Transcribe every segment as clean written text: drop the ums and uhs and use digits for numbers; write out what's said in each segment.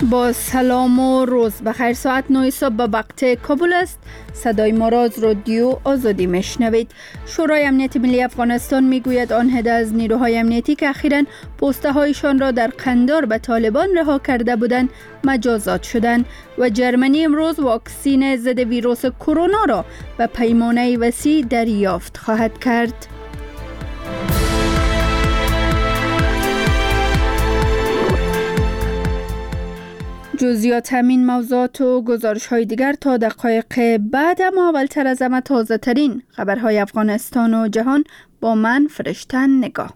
با سلام و روز بخیر. ساعت 9 صبح به وقت کابل است. صدای ما را از رادیو آزادی میشنوید. شورای امنیت ملی افغانستان میگوید آنها از نیروهای امنیتی که اخیراً پوسته هایشان را در قندار به طالبان رها کرده بودند مجازات شدند و جرمنی امروز واکسین ضد ویروس کرونا را به پیمانه وسیع دریافت خواهد کرد. جزئیات همین موضوعات و گزارش های دیگر تا دقایق بعد، اما اولتر از همه تازه ترین خبرهای افغانستان و جهان با من فرشته نگاه.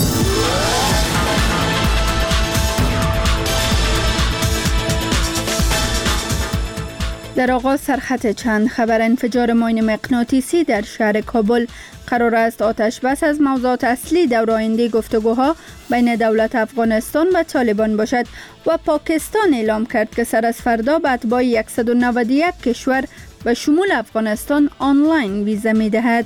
در آغاز سرخط چند خبر. انفجار ماین مغناطیسی در شهر کابل. قرار است آتش بس از موضوعات اصلی دور آینده گفتگوها بین دولت افغانستان و طالبان باشد و پاکستان اعلام کرد که سر از فردا به اتباع 191 کشور به شمول افغانستان آنلاین ویزا می دهد.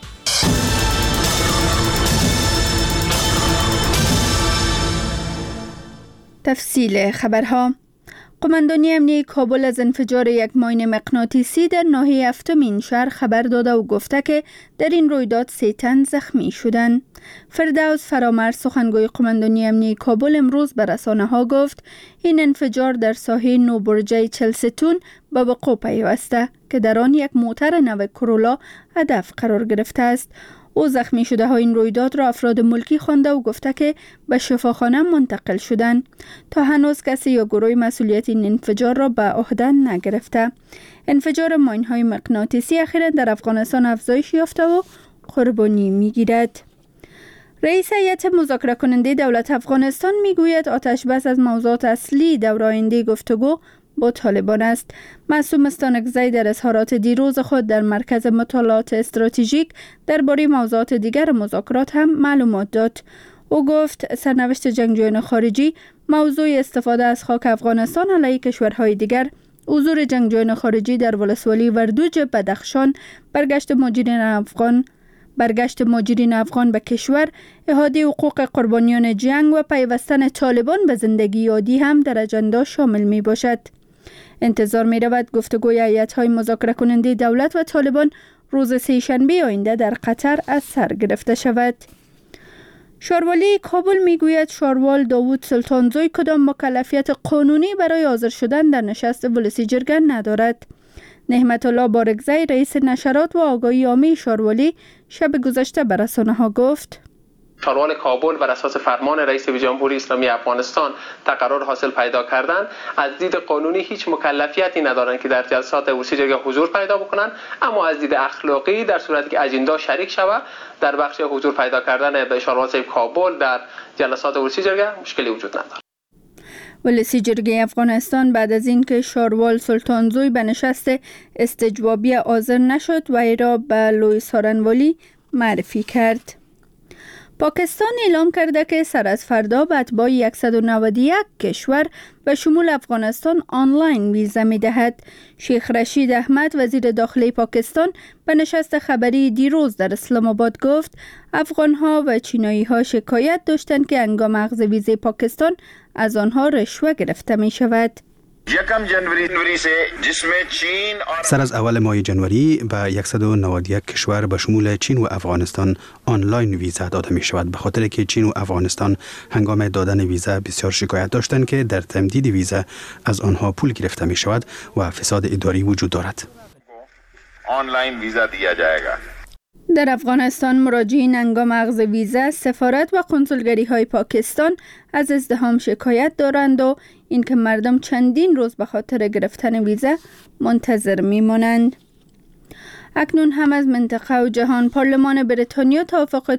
تفصیل خبرها. قماندانی امنیتی کابل از انفجار یک ماین مغناطیسی در ناحیه هفتمین شهر خبر داده و گفته که در این رویداد 3 تن زخمی شدند. فردوس فرامرز سخنگوی قماندانی امنیتی کابل امروز به رسانه‌ها گفت این انفجار در ساحه نوبرجه چلستون به وقوع پیوسته که در آن یک موتر نو کرولا هدف قرار گرفته است. او زخمی شده ها این رویداد را افراد ملکی خوانده و گفته که به شفاخانه منتقل شدند. تا هنوز کسی یا گروه مسئولیت این انفجار را به عهده نگرفته. انفجار ماین های مغناطیسی اخیراً در افغانستان افزایش یافته و قربانی میگیرد. رئیس هیئت مذاکره کننده دولت افغانستان میگوید آتش بس از موضوعات اصلی دور آینده گفتگو با طالبان است. معصوم استانکزی در اظهارات دیروز خود در مرکز مطالعات استراتژیک درباره موضوعات دیگر مذاکرات هم معلومات داد. او گفت سرنوشت جنگجویان خارجی موضوع استفاده از خاک افغانستان علیه کشورهای دیگر، حضور جنگجویان خارجی در ولسوالی وردوج بدخشان، برگشت مهاجرین افغان به کشور، احاطه حقوق قربانیان جنگ و پیوستن طالبان به زندگی عادی هم در اجندا شامل می باشد. انتظار می رود گفتگوی هیئت‌های مذاکره کننده دولت و طالبان روز سه‌شنبه آینده در قطر از سر گرفته شود. شاروالی کابل می گوید شاروال داوود سلطانزوی کدام مکلفیت قانونی برای حاضر شدن در نشست ولسی جرگه ندارد. نعمت الله بارگزی رئیس نشرات و آگاهی عامه شاروالی شب گذشته به رسانه‌ها گفت شاروال کابل بر اساس فرمان رئیس جمهوری اسلامی افغانستان تقرر حاصل پیدا کردن از دید قانونی هیچ مکلفیتی ندارند که در جلسات ولسی جرگه حضور پیدا بکنند، اما از دید اخلاقی در صورتی که اجندا شریک شود در بخش حضور پیدا کردن به شاروال کابل در جلسات ولسی جرگه مشکلی وجود ندارد. ولسی جرگه افغانستان بعد از اینکه شاروال سلطانزوی به نشست استجوابی حاضر نشد و ای را به لوی سارنوالی معرفی کرد. پاکستان اعلام کرده که سر از فردا به اتباع 191 کشور به شمول افغانستان آنلاین ویزا می دهد. شیخ رشید احمد وزیر داخلی پاکستان به نشست خبری دیروز در اسلام آباد گفت افغانها و چینایی ها شکایت داشتند که هنگام اخذ ویزای پاکستان از آنها رشوه گرفته می شود. سر از اول ماه جنوری به 191 کشور به شمول چین و افغانستان آنلاین ویزا داده می شود، به خاطر که چین و افغانستان هنگام دادن ویزا بسیار شکایت داشتند که در تمدید ویزا از آنها پول گرفته می شود و فساد اداری وجود دارد. آنلاین ویزا دیا جایگا. در افغانستان مراجعین هنگام اخذ ویزا سفارت و کنسولگری های پاکستان از ازدحام شکایت دارند و اینکه مردم چندین روز به خاطر گرفتن ویزا منتظر میمانند. اکنون هم از منطقه و جهان. پارلمان بریتانیا توافق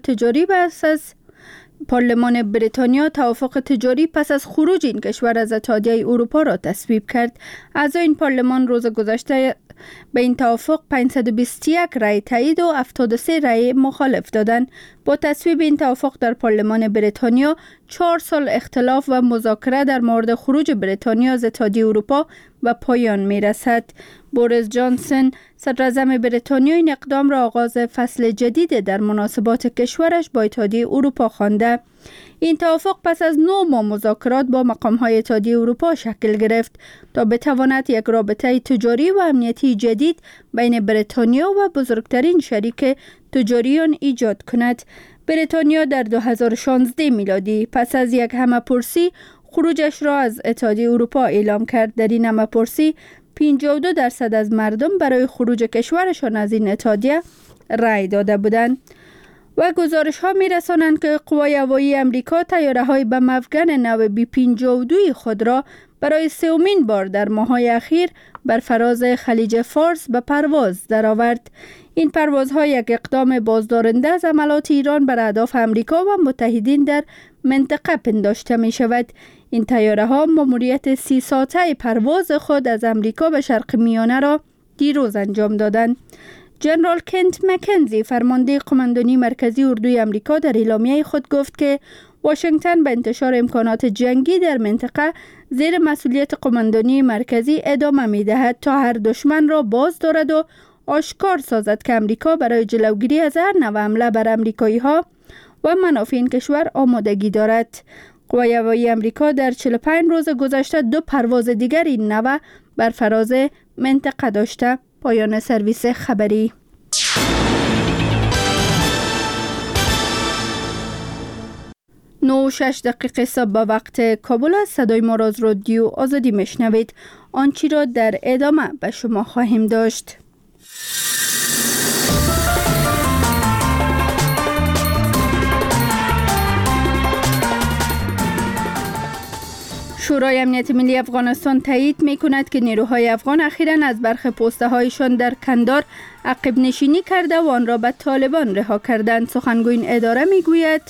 تجاری پس از خروج این کشور از اتحادیه اروپا را تصویب کرد. اعضای این پارلمان روز گذشته به این توافق 521 رای تایید و 73 رای مخالف دادند. با تصویب این توافق در پارلمان بریتانیا 4 سال اختلاف و مذاکره در مورد خروج بریتانیا از اتحادیه اروپا به پایان می رسد. بوریس جانسون صدراعظم بریتانیا این اقدام را آغاز فصل جدید در مناسبات کشورش با اتحادیه اروپا خوانده. این توافق پس از 9 ماه مذاکرات با مقام‌های اتحادیه اروپا شکل گرفت تا بتواند یک رابطه تجاری و امنیتی جدید بین بریتانیا و بزرگترین شریک تجاری آن ایجاد کند. بریتانیا در 2016 میلادی پس از یک همه‌پرسی خروجش را از اتحادیه اروپا اعلام کرد. در این همه‌پرسی 52% از مردم برای خروج کشورشان از این اتحادیه رأی داده بودند. و گزارش ها می رسانند که قوای هوایی امریکا طیاره های بم افکن نو B-52 خود را برای 3مین بار در ماه‌های اخیر بر فراز خلیج فارس به پرواز درآورد. این پروازها یک اقدام بازدارنده از حملات ایران بر اهداف امریکا و متحدین در منطقه پنداشته می شود. این طیاره ها ماموریت 30 ساعته پرواز خود از امریکا به شرق میانه را دیروز انجام دادند. جنرال کنت مکنزی فرمانده قماندانی مرکزی اردوی امریکا در اعلامیه خود گفت که واشنگتن به انتشار امکانات جنگی در منطقه زیر مسئولیت قماندانی مرکزی ادامه می دهد تا هر دشمن را باز دارد و آشکار سازد که امریکا برای جلوگیری از هر نوع حمله بر امریکایی ها و منافع این کشور آمادگی دارد. قوای هوایی امریکا در 45 روز گذشته 2 پرواز دیگر این نوع بر فراز منطقه داشته. پایان سرویس خبری. 9:06 صبح به وقت کابل است. صدای ما را از رادیو آزادی میشنوید. آنچه را در ادامه به شما خواهیم داشت. شورای امنیت ملی افغانستان تایید می کند که نیروهای افغان اخیراً از برخی پوسته هایشان در کندهار عقب نشینی کرده و آن را به طالبان رها کردند. سخنگوی این اداره می گوید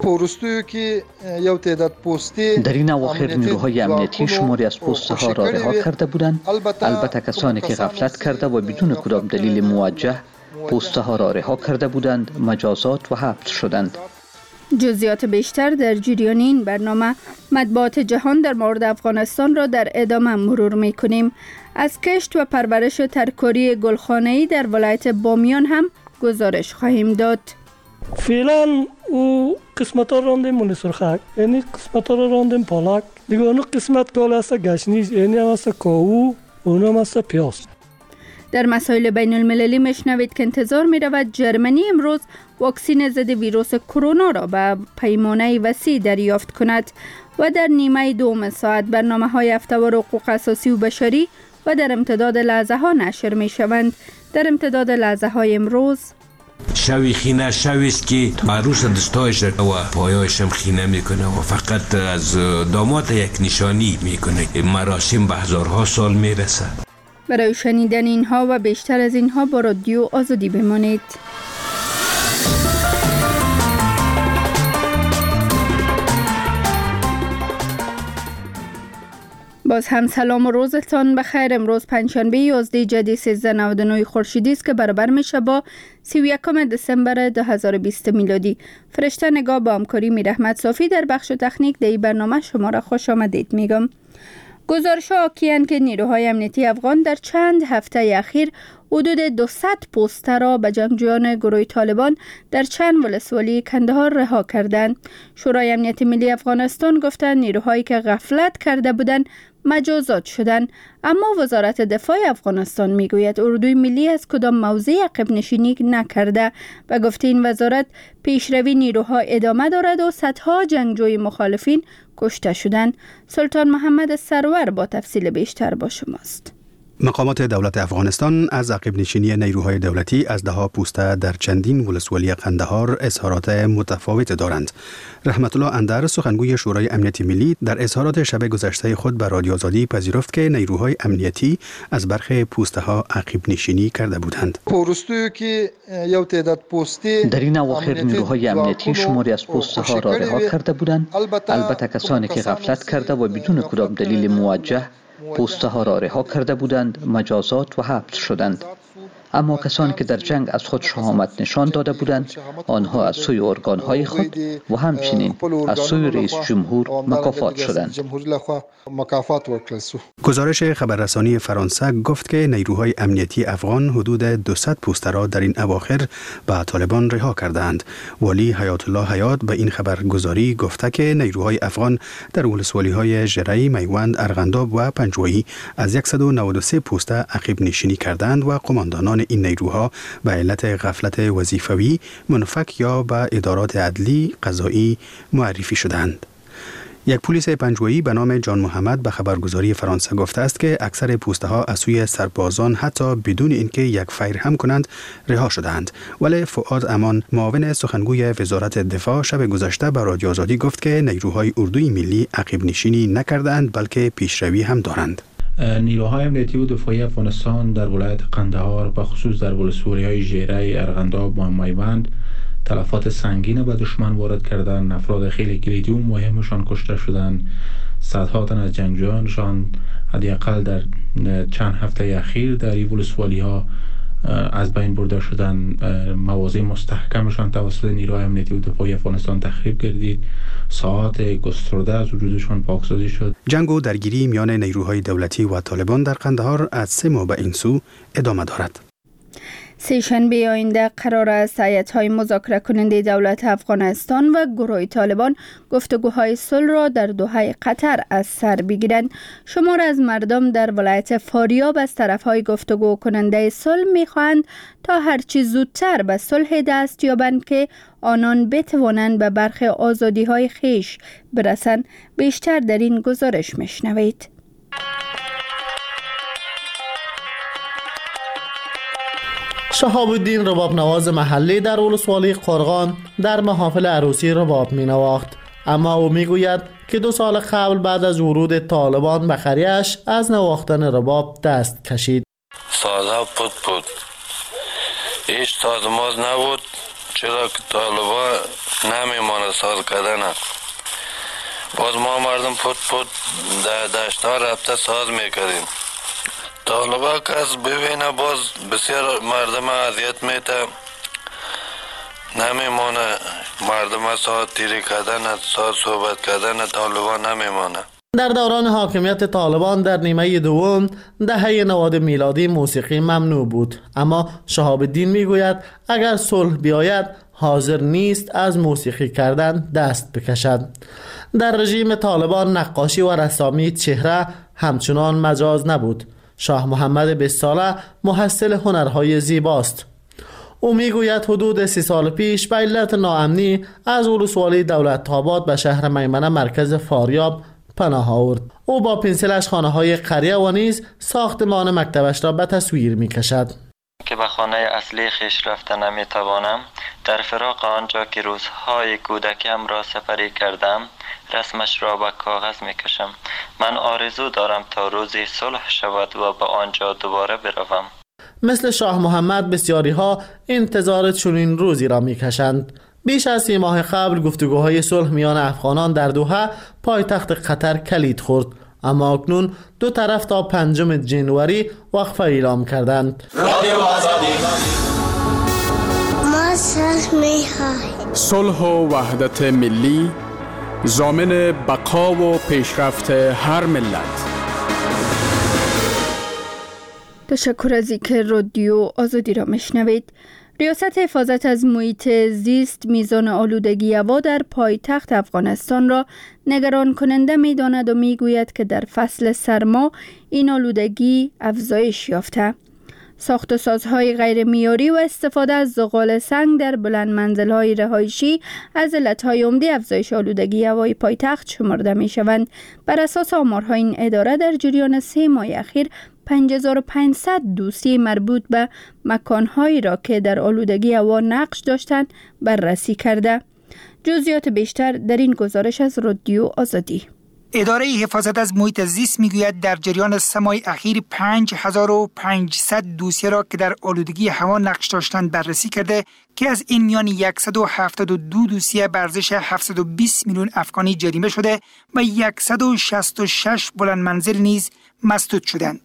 در این اواخر نیروهای امنیتی شماری از پوسته ها را رها کرده بودند. البته کسانی که غفلت کرده و بدون کدام دلیل موجه پوسته ها را رها کرده بودند مجازات و حبس شدند. جزئیات بیشتر در جریان این برنامه. مطبوعات جهان در مورد افغانستان را در ادامه مرور می کنیم. از کشت و پرورش ترکاری گلخانه‌ای در ولایت بامیان هم گزارش خواهیم داد. فعلا او قسمت ها راندیم مونی سرخک، یعنی قسمت ها را راندیم پالک، دیگه اونو قسمت کال هست گشنیز، یعنی هم هست کاهو، اونو هم هست پیاز. در مسائل بین المللی میشنوید که انتظار می رود جرمنی امروز واکسین ضد ویروس کرونا را به پیمانه وسیع دریافت کند و در نیمه دوم ساعت برنامه‌های هفته‌وار حقوق اساسی و بشری و در امتداد لحظه ها نشر می شوند. در امتداد لحظه های امروز شوی خینه شویست که عروس دستایش و پایایش هم خینه میکنه و فقط از داماد یک نشانی میکنه. مراسم به هزارها سال میرسه. برای شنیدن اینها و بیشتر از اینها با رادیو آزادی بمانید. باز هم سلام و روزتان بخیر. امروز پنجشنبه 11 جدی 1399 خورشیدی است که برابر میشه با 31 دسامبر 2020 میلادی. فرشته نگاه با همکاری میرحمت صافی در بخش تکنیک در این برنامه شما را خوش آمدید میگم. گزارش ها حاکی‌اند که نیروهای امنیتی افغان در چند هفته اخیر حدود 200 پوسته را به جنگجویان گروه طالبان در چند ولسوالی کندهار رها کردند. شورای امنیت ملی افغانستان گفتند نیروهایی که غفلت کرده بودند مجازات شدند، اما وزارت دفاع افغانستان میگوید اردوی ملی از کدام موضع عقب نشینی نکرده و گفته این وزارت پیشروی نیروها ادامه دارد و صدها جنگجوی مخالفین کشته شدند. سلطان محمد سرور با تفصیل بیشتر با شماست. مقامات دولت افغانستان از عقب نشینی نیروهای دولتی از دهها پوسته در چندین ولسوالی قندهار اظهارات متفاوت دارند. رحمت الله اندر سخنگوی شورای امنیت ملی در اظهارات شب گذشته خود به رادیو آزادی پذیرفت که نیروهای امنیتی از برخی پوسته ها عقب نشینی کرده بودند. در این اواخر نیروهای امنیتی شماری از پوسته ها را رها کرده بودند. البته کسانی که غفلت کرده و بدون کدام دلیل موجه پوسته ها را رها کرده بودند مجازات و حبس شدند. اما کسانی که در جنگ از خود شهامت نشان داده بودند آنها از سوی ارگانهای خود و همچنین از سوی رئیس جمهور مکافات شدند. گزارش خبررسانی فرانسه گفت که نیروهای امنیتی افغان حدود 200 پوسته را در این اواخر به طالبان رها کردند. ولی حیات الله حیات به این خبرگزاری گفته که نیروهای افغان در ولسوالی‌های ژرهی، میوند، ارغنداب و پنجوایی از 193 پوسته عقب نشینی کردند و قماندانان این نیروها به علت غفلت وظیفوی منفک یا به ادارات عدلی قضایی معرفی شدند. یک پلیس پنجوایی به نام جان محمد به خبرگزاری فرانسه گفته است که اکثر پوسته ها از سوی سربازان حتی بدون اینکه یک فیر هم کنند رها شدند. ولی فؤاد امان معاون سخنگوی وزارت دفاع شب گذشته به رادیو آزادی گفت که نیروهای اردوی ملی عقب نشینی نکردند بلکه پیشروی هم دارند. نیروهای امنیتی و دفاعی افغانستان در ولایت قندهار و خصوص در ولسوالی‌های ژره، ارغنداب و میوند تلفات سنگین به دشمن وارد کردند. افراد خیلی کلیدی و مهمشان کشته شدند. صدها تن از جنگجویانشان حداقل در چند هفته اخیر در این ولسوالی‌ها از بین برده شدند. مواضع مستحکمشان توسط نیروهای امنیتی و دفاعی افغانستان تخریب گردید. ساعات گسترده از وجودشان پاکسازی شد. جنگ و درگیری میان نیروهای دولتی و طالبان در قندهار از 3 ماه به این سو ادامه دارد. سه‌شنبه آینده قرار است هیئت‌های مذاکره کننده دولت افغانستان و گروه طالبان گفتگوهای صلح را در دوحه قطر از سر بگیرند. شمار از مردم در ولایت فاریاب از طرف‌های گفتگو کننده صلح می‌خواهند تا هرچی زودتر به صلح دست یابند که آنان بتوانند به برخی آزادی‌های خویش برسند. بیشتر در این گزارش می‌شنوید. شهاب الدین رباب نواز محلی در ولسوالی قرغان در محافل عروسی رباب می نواخت، اما او می گوید که 2 سال قبل بعد از ورود طالبان به قریه‌اش از نواختن رباب دست کشید. سازها بود هیچ سازماز نبود، چرا که طالبان نمیمانه ساز کردن. باز ما مردم بود در دشت‌ها رفته ساز میکردیم. طالبا کس ببینه باز بسیار مردم اذیت میته، نمیمانه مردم ساعت تیری کردن، ساعت صحبت کردن طالبا نمیمانه. در دوران حاکمیت طالبان در نیمه دوم دهه 90 میلادی موسیقی ممنوع بود، اما شهاب الدین میگوید اگر صلح بیاید حاضر نیست از موسیقی کردن دست بکشد. در رژیم طالبان نقاشی و رسامی چهره همچنان مجاز نبود. شاه محمد 20 ساله محصل هنرهای زیباست. او میگوید حدود 30 سال پیش به علت ناامنی از ولسوالی دولت‌آباد به شهر میمنه مرکز فاریاب پناه آورد. او با پنسلش خانه‌های قریه و نیز ساختمان مکتبش را به تصویر می‌کشد. که به خانه اصلی خویش رفته نمی‌توانم، در فراق آنجا که روزهای کودکیم را سپری کردم رسمش را به کاغذ می‌کشم. من آرزو دارم تا روزی صلح شود و به آنجا دوباره بروم. مثل شاه محمد بسیاری ها انتظار چنین روزی را می‌کشند. بیش از 3 ماه قبل گفتگوهای صلح میان افغانان در دوحه پایتخت قطر کلید خورد، اما اکنون 2 طرف تا 5 جنوری وقفه اعلام کردند. ما صلح می‌خواهیم. صلح و وحدت ملی ضامن بقا و پیشرفت هر ملت. تشکر از اینکه رادیو آزادی را میشنوید. ریاست حفاظت از محیط زیست میزان آلودگی هوا در پایتخت افغانستان را نگران کننده می‌داند و میگوید که در فصل سرما این آلودگی افزایش یافته. ساخت و سازهای غیر معیاری و استفاده از زغال سنگ در بلند منزل‌های رهایشی از علت‌های عمده افزایش آلودگی هوای پایتخت شمرده می‌شوند. بر اساس آمارهای این اداره در جریان 3 ماه اخیر 5500 دوسیه مربوط به مکان‌هایی را که در آلودگی هوا نقش داشتند بررسی کرده. جزئیات بیشتر در این گزارش از رادیو آزادی. اداره حفاظت از محیط زیست میگوید در جریان 3 ماه اخیر 5500 دوسیه را که در آلودگی هوا نقش داشتند بررسی کرده که از این میان 172 دوسیه به ارزش 720 میلیون افغانی جریمه شده و 166 بلند منزل نیز مسدود شدند.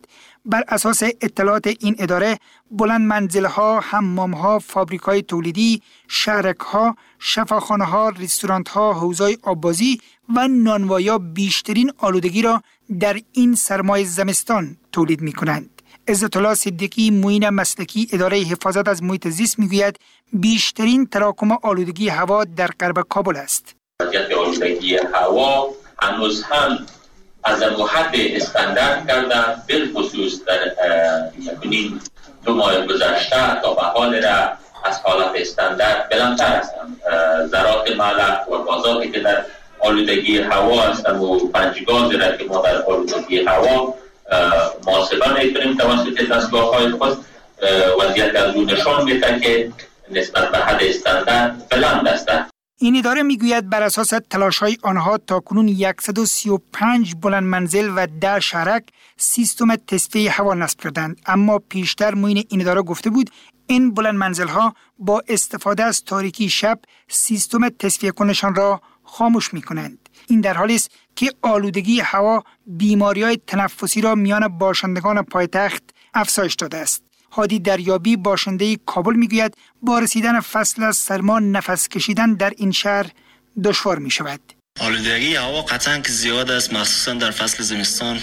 بر اساس اطلاعات این اداره، بلند منزل‌ها، حمام‌ها، فابریک‌های تولیدی، شهرک‌ها، شفاخانه‌ها، رستوران‌ها، حوض‌های آببازی و نانوایا بیشترین آلودگی را در این سرمای زمستان تولید می‌کنند. عزت الله صدیقی، معین مسلکی اداره حفاظت از محیط زیست میگوید بیشترین تراکم آلودگی هوا در غرب کابل است. آلودگی هوا هنوز هم از حد استاندارد کرده، بالخصوص در یکونین 2 ماه گذشته تا به حال را از حالت استاندارد بلندتر هستند. ذرات ملح و گازاتی که در آلودگی هوا هستند و 5 گاز را که ما در آلودگی هوا محاسبه می‌کنیم توسط دستگاه‌های خود، وضعیت از او نشان می‌دهد که نسبت به حد استاندارد بلند است. این اداره میگوید بر اساس تلاش‌های آنها تاکنون 135 بلند منزل و 10 شهرک سیستم تصفیه هوا نصب کردند، اما پیشتر معین این اداره گفته بود این بلند منزل‌ها با استفاده از تاریکی شب سیستم تصفیه کنشان را خاموش می‌کنند. این در حالی است که آلودگی هوا بیماری‌های تنفسی را میان باشندگان پایتخت افزایش داده است. هادی دریابی باشنده کابل میگوید با رسیدن فصل سرما نفس کشیدن در این شهر دشوار می شود. آلودگی هوا قطعاً که زیاد است، مخصوصاً در فصل زمستان.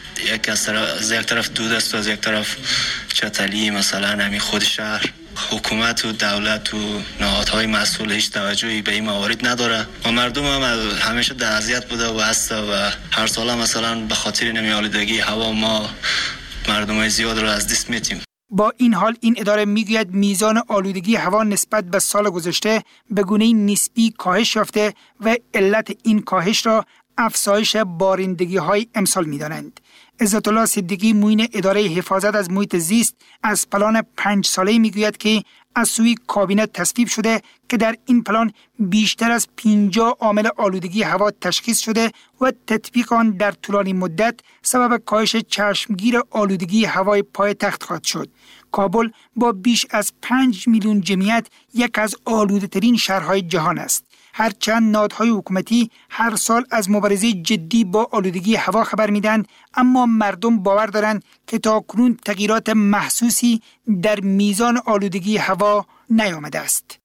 از یک طرف دود است و از یک طرف چتلی، مثلا همین خود شهر، حکومت و دولت و نهادهای مسئول هیچ توجهی به این موارد نداره و مردم هم همیشه در اذیت بوده و هست و هر سال مثلا به خاطر نمی آلودگی هوا ما مردمای زیاد رو از دست میدیم. با این حال این اداره میگوید میزان آلودگی هوا نسبت به سال گذشته به گونه‌ای نسبی کاهش یافته و علت این کاهش را افزایش بارندگی‌های امسال می‌دانند. عزت الله صدیقی معین اداره حفاظت از محیط زیست از پلان 5 ساله‌ای میگوید که از سوی کابینه تصویب شده که در این پلان بیشتر از 50 عامل آلودگی هوا تشخیص شده و تطبیق آن در طولانی مدت سبب کاهش چشمگیر آلودگی هوای پایتخت خواهد شد. کابل با بیش از 5 میلیون جمعیت یک از آلوده‌ترین شهرهای جهان است. هرچند نهادهای حکومتی هر سال از مبارزه جدی با آلودگی هوا خبر میدن، اما مردم باور دارند که تاکنون تغییرات محسوسی در میزان آلودگی هوا نیامده است.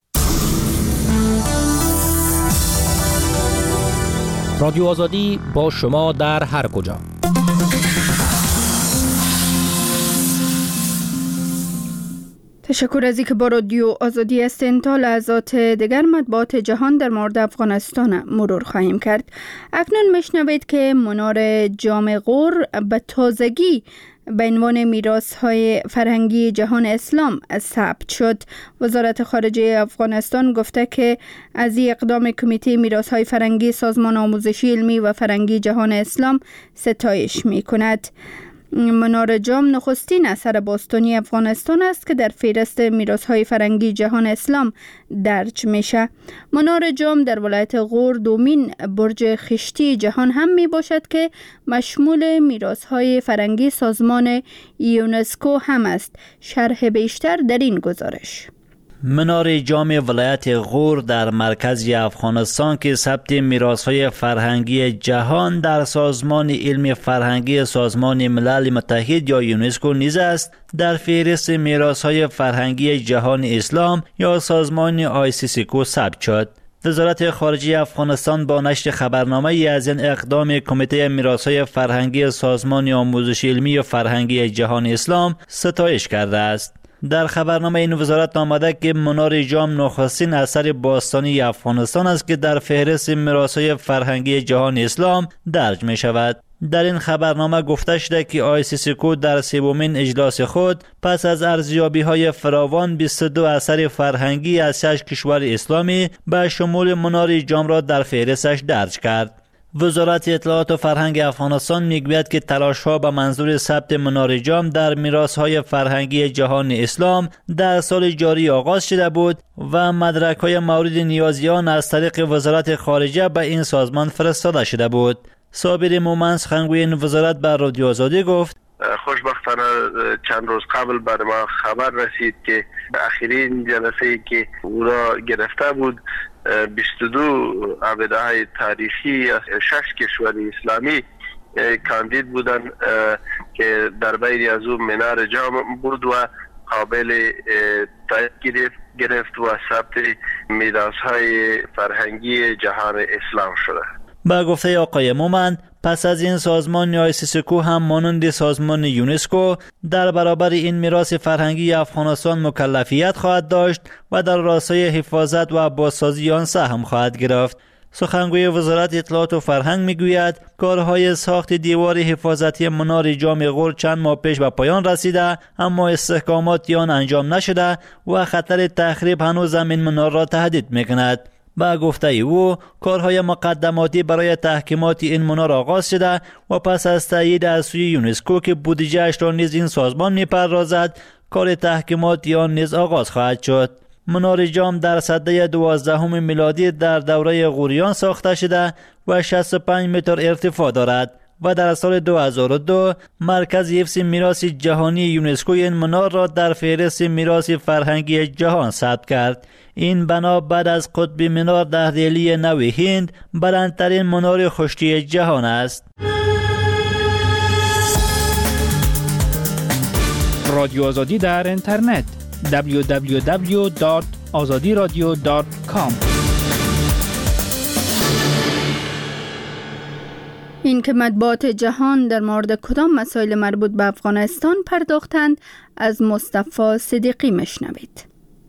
رادیو آزادی با شما در هر کجا. تشکر از اینکه با رادیو آزادی هستین. تا لحظات دیگر مطبوعات جهان در مورد افغانستان مرور خواهیم کرد. اکنون میشنوید که منار جام غور به تازگی به عنوان میراث‌های فرهنگی جهان اسلام ثبت شد. وزارت خارجه افغانستان گفته که از این اقدام کمیته میراث‌های فرهنگی سازمان آموزشی علمی و فرهنگی جهان اسلام ستایش می‌کند. منار جام نخستین اثر باستانی افغانستان است که در فهرست میراث‌های فرهنگی جهان اسلام درج میشه. منار جام در ولایت غور دومین برج خشتی جهان هم می باشد که مشمول میراث‌های فرهنگی سازمان یونسکو هم است. شرح بیشتر در این گزارش. منار جام ولایت غور در مرکز افغانستان که ثبت میراث‌های فرهنگی جهان در سازمان علم فرهنگی سازمان ملل متحد یا یونسکو نیز است، در فهرست میراث‌های فرهنگی جهان اسلام یا سازمان ICCCO ثبت شد. وزارت خارجه افغانستان با نشر خبرنامه‌ای از این اقدام کمیته میراث‌های فرهنگی سازمان آموزش علمی و فرهنگی جهان اسلام ستایش کرده است. در خبرنامه این وزارت آمده که منار جام نخستین اثر باستانی افغانستان است که در فهرست میراث‌های فرهنگی جهان اسلام درج می شود. در این خبرنامه گفته شده که ICCCO در سومین اجلاس خود پس از ارزیابی‌های فراوان 22 اثر فرهنگی از 6 کشور اسلامی به شمول منار جام را در فهرستش درج کرد. وزارت اطلاعات و فرهنگ افغانستان میگوید که تلاش‌ها به منظور ثبت منار جام در میراث‌های فرهنگی جهان اسلام در سال جاری آغاز شده بود و مدرک‌های مورد نیازی آن از طریق وزارت خارجه به این سازمان فرستاده شده بود. صابر مومن سخنگوی این وزارت به رادیو آزادی گفت: خوشبختانه چند روز قبل بر ما خبر رسید که آخرین جلسه‌ای که او را گرفته بود 22 ابداهای تاریخی از 6 کشور اسلامی کاندید بودن که در بین از اون منار جام بود و قابل تایید گرفت و ثبت میراث‌های فرهنگی جهان اسلام شده. با گفته آقای مومن، پس از این سازمان آیسیسکو هم مانند سازمان یونسکو در برابر این میراث فرهنگی افغانستان مکلفیت خواهد داشت و در راستای حفاظت و بازسازی آن سهم خواهد گرفت. سخنگوی وزارت اطلاعات و فرهنگ میگوید کارهای ساخت دیوار حفاظتی منار جام غور چند ماه پیش به پایان رسیده، اما استحکامات آن انجام نشده و خطر تخریب هنوز این منار را تهدید میکند. با گفته او کارهای مقدماتی برای تحکیمات این منار آغاز شده و پس از تایید از سوی یونسکو که بودجه‌اش را نیز این سازمان میپردازد، کار تحکیمات آن نیز آغاز خواهد شد. منار جام در سده 12 میلادی در دوره غوریان ساخته شده و 65 متر ارتفاع دارد و در سال 2002 مرکز حفظ میراث جهانی یونسکو این منار را در فهرست میراث فرهنگی جهان ثبت کرد. این بنا بعد از قطب منار در دهلی نو هند بلندترین منار خشکی جهان است. رادیو آزادی در اینترنت www.azadiradio.com. این که مطبوعات جهان در مورد کدام مسائل مربوط به افغانستان پرداختند از مصطفی صدیقی مشنوید.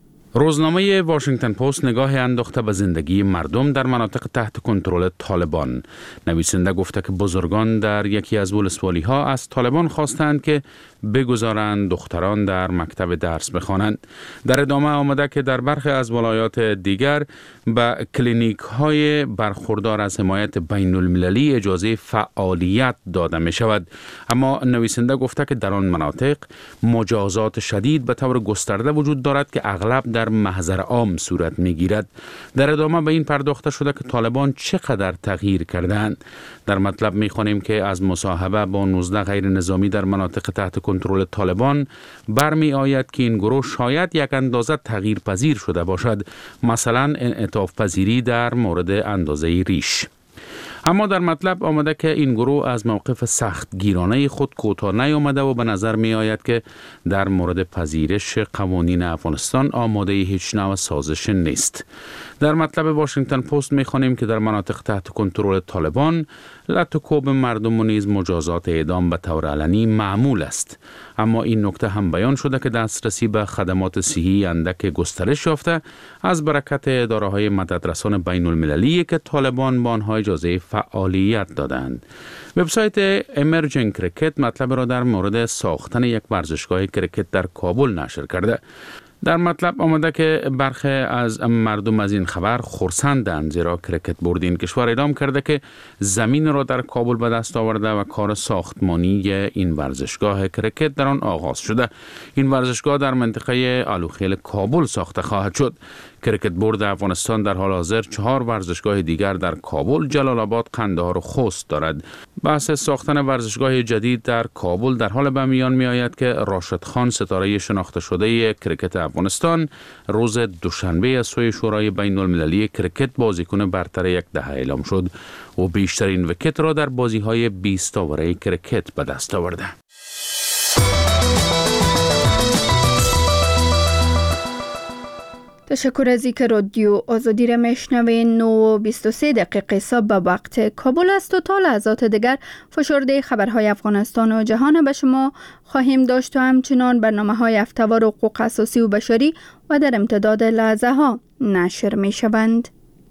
روزنامه واشنگتن پست نگاه انداخته به زندگی مردم در مناطق تحت کنترل طالبان. نویسنده گفته که بزرگان در یکی از ولسوالی ها از طالبان خواستند که بگذارند دختران در مکتب درس بخوانند. در ادامه آمده که در برخی از ولایات دیگر به کلینیک های برخوردار از حمایت بین المللی اجازه فعالیت داده می شود. اما نویسنده گفته که در آن مناطق مجازات شدید به طور گسترده وجود دارد که اغلب در محضر عام صورت می گیرد. در ادامه به این پرداخته شده که طالبان چقدر تغییر کردند. در مطلب می خوانیم که از مصاحبه با 19 غیر نظامی در مناطق تحت کنترل طالبان برمی آید که این گروه شاید یک اندازه تغییر پذیر شده باشد، مثلا انعطاف پذیری در مورد اندازه ریش. اما در مطلب آمده که این گروه از موقف سخت گیرانه خود کوتاه نیامده و به نظر می آید که در مورد پذیرش قوانین افغانستان آماده هیچ نوع سازش نیست. در مطلب واشنگتن پست می خوانیم که در مناطق تحت کنترل طالبان لطوکوب مردم و نیز مجازات اعدام به طور علنی معمول است. اما این نکته هم بیان شده که دسترسی به خدمات صحی اندک گسترش یافته از برکت اداره‌های مددرسان بین المللی که طالبان به آنها اجازه فعالیت دادند. وبسایت امرجینگ کریکت مطلب را در مورد ساختن یک ورزشگاه کریکت در کابل نشر کرده. در مطلب آمده که برخی از مردم از این خبر خرسندند، زیرا کریکت بورد این کشور اعلام کرده که زمین را در کابل به دست آورده و کار ساختمانی این ورزشگاه کریکت در آن آغاز شده. این ورزشگاه در منطقه آلوخیل کابل ساخته خواهد شد. کریکت بورد افغانستان در حال حاضر 4 ورزشگاه دیگر در کابل، جلال آباد، قندهار و خوست دارد. بحث ساختن ورزشگاه جدید در کابل در حال به میان می آید که راشد خان، ستاره شناخته شده کریکت افغانستان، روز دوشنبه از سوی شورای بین المللی کریکت بازیکن برتر یک دهه اعلام شد و بیشترین ویکت را در بازی‌های 20 اوره کریکت به دست آورده. تشکر از اینکه رادیو آزادی را میشنوین. 9:23 صبح به وقت کابل است و تا لحظات دیگر فشرده خبرهای افغانستان و جهان به شما خواهیم داشت و همچنان برنامه‌های هفته‌وار حقوق اساسی و بشری و در امتداد لحظه ها نشر می شوند.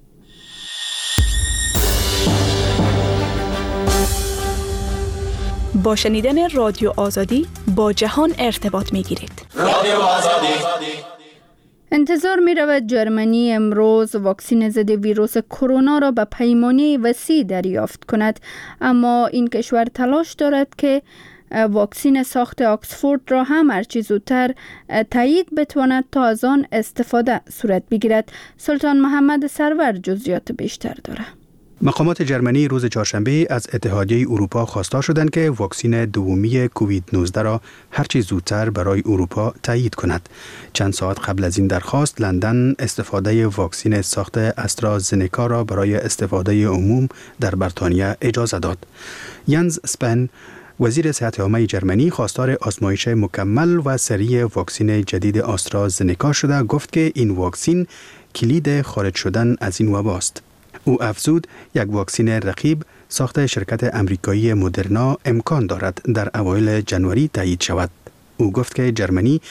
با شنیدن رادیو آزادی با جهان ارتباط می گیرید. رادیو آزادی. انتظار می رود جرمنی امروز واکسن ضد ویروس کرونا را به پیمانه وسیع دریافت کند، اما این کشور تلاش دارد که واکسن ساخت آکسفورد را هم هرچی زودتر تایید بتواند تا از آن استفاده صورت بگیرد. سلطان محمد سرور جزئیات بیشتر دارد. مقامات جرمنی روز چهارشنبه از اتحادیه اروپا خواسته شدند که واکسن دومی کووید 19 را هرچی زودتر برای اروپا تایید کند. چند ساعت قبل از این درخواست، لندن استفاده واکسن ساخت استرازنکا را برای استفاده عموم در بریتانیا اجازه داد. ینز اسپن، وزیر صحت عامه جرمنی، خواستار آزمایش مکمل و سریع واکسن جدید آسترازنکا شده، گفت که این واکسن کلید خارج شدن از این وباست. او افزود یک واکسن رقیب ساخت شرکت امریکایی مدرنا امکان دارد در اوایل جنوری تایید شود. او گفت که جرمنی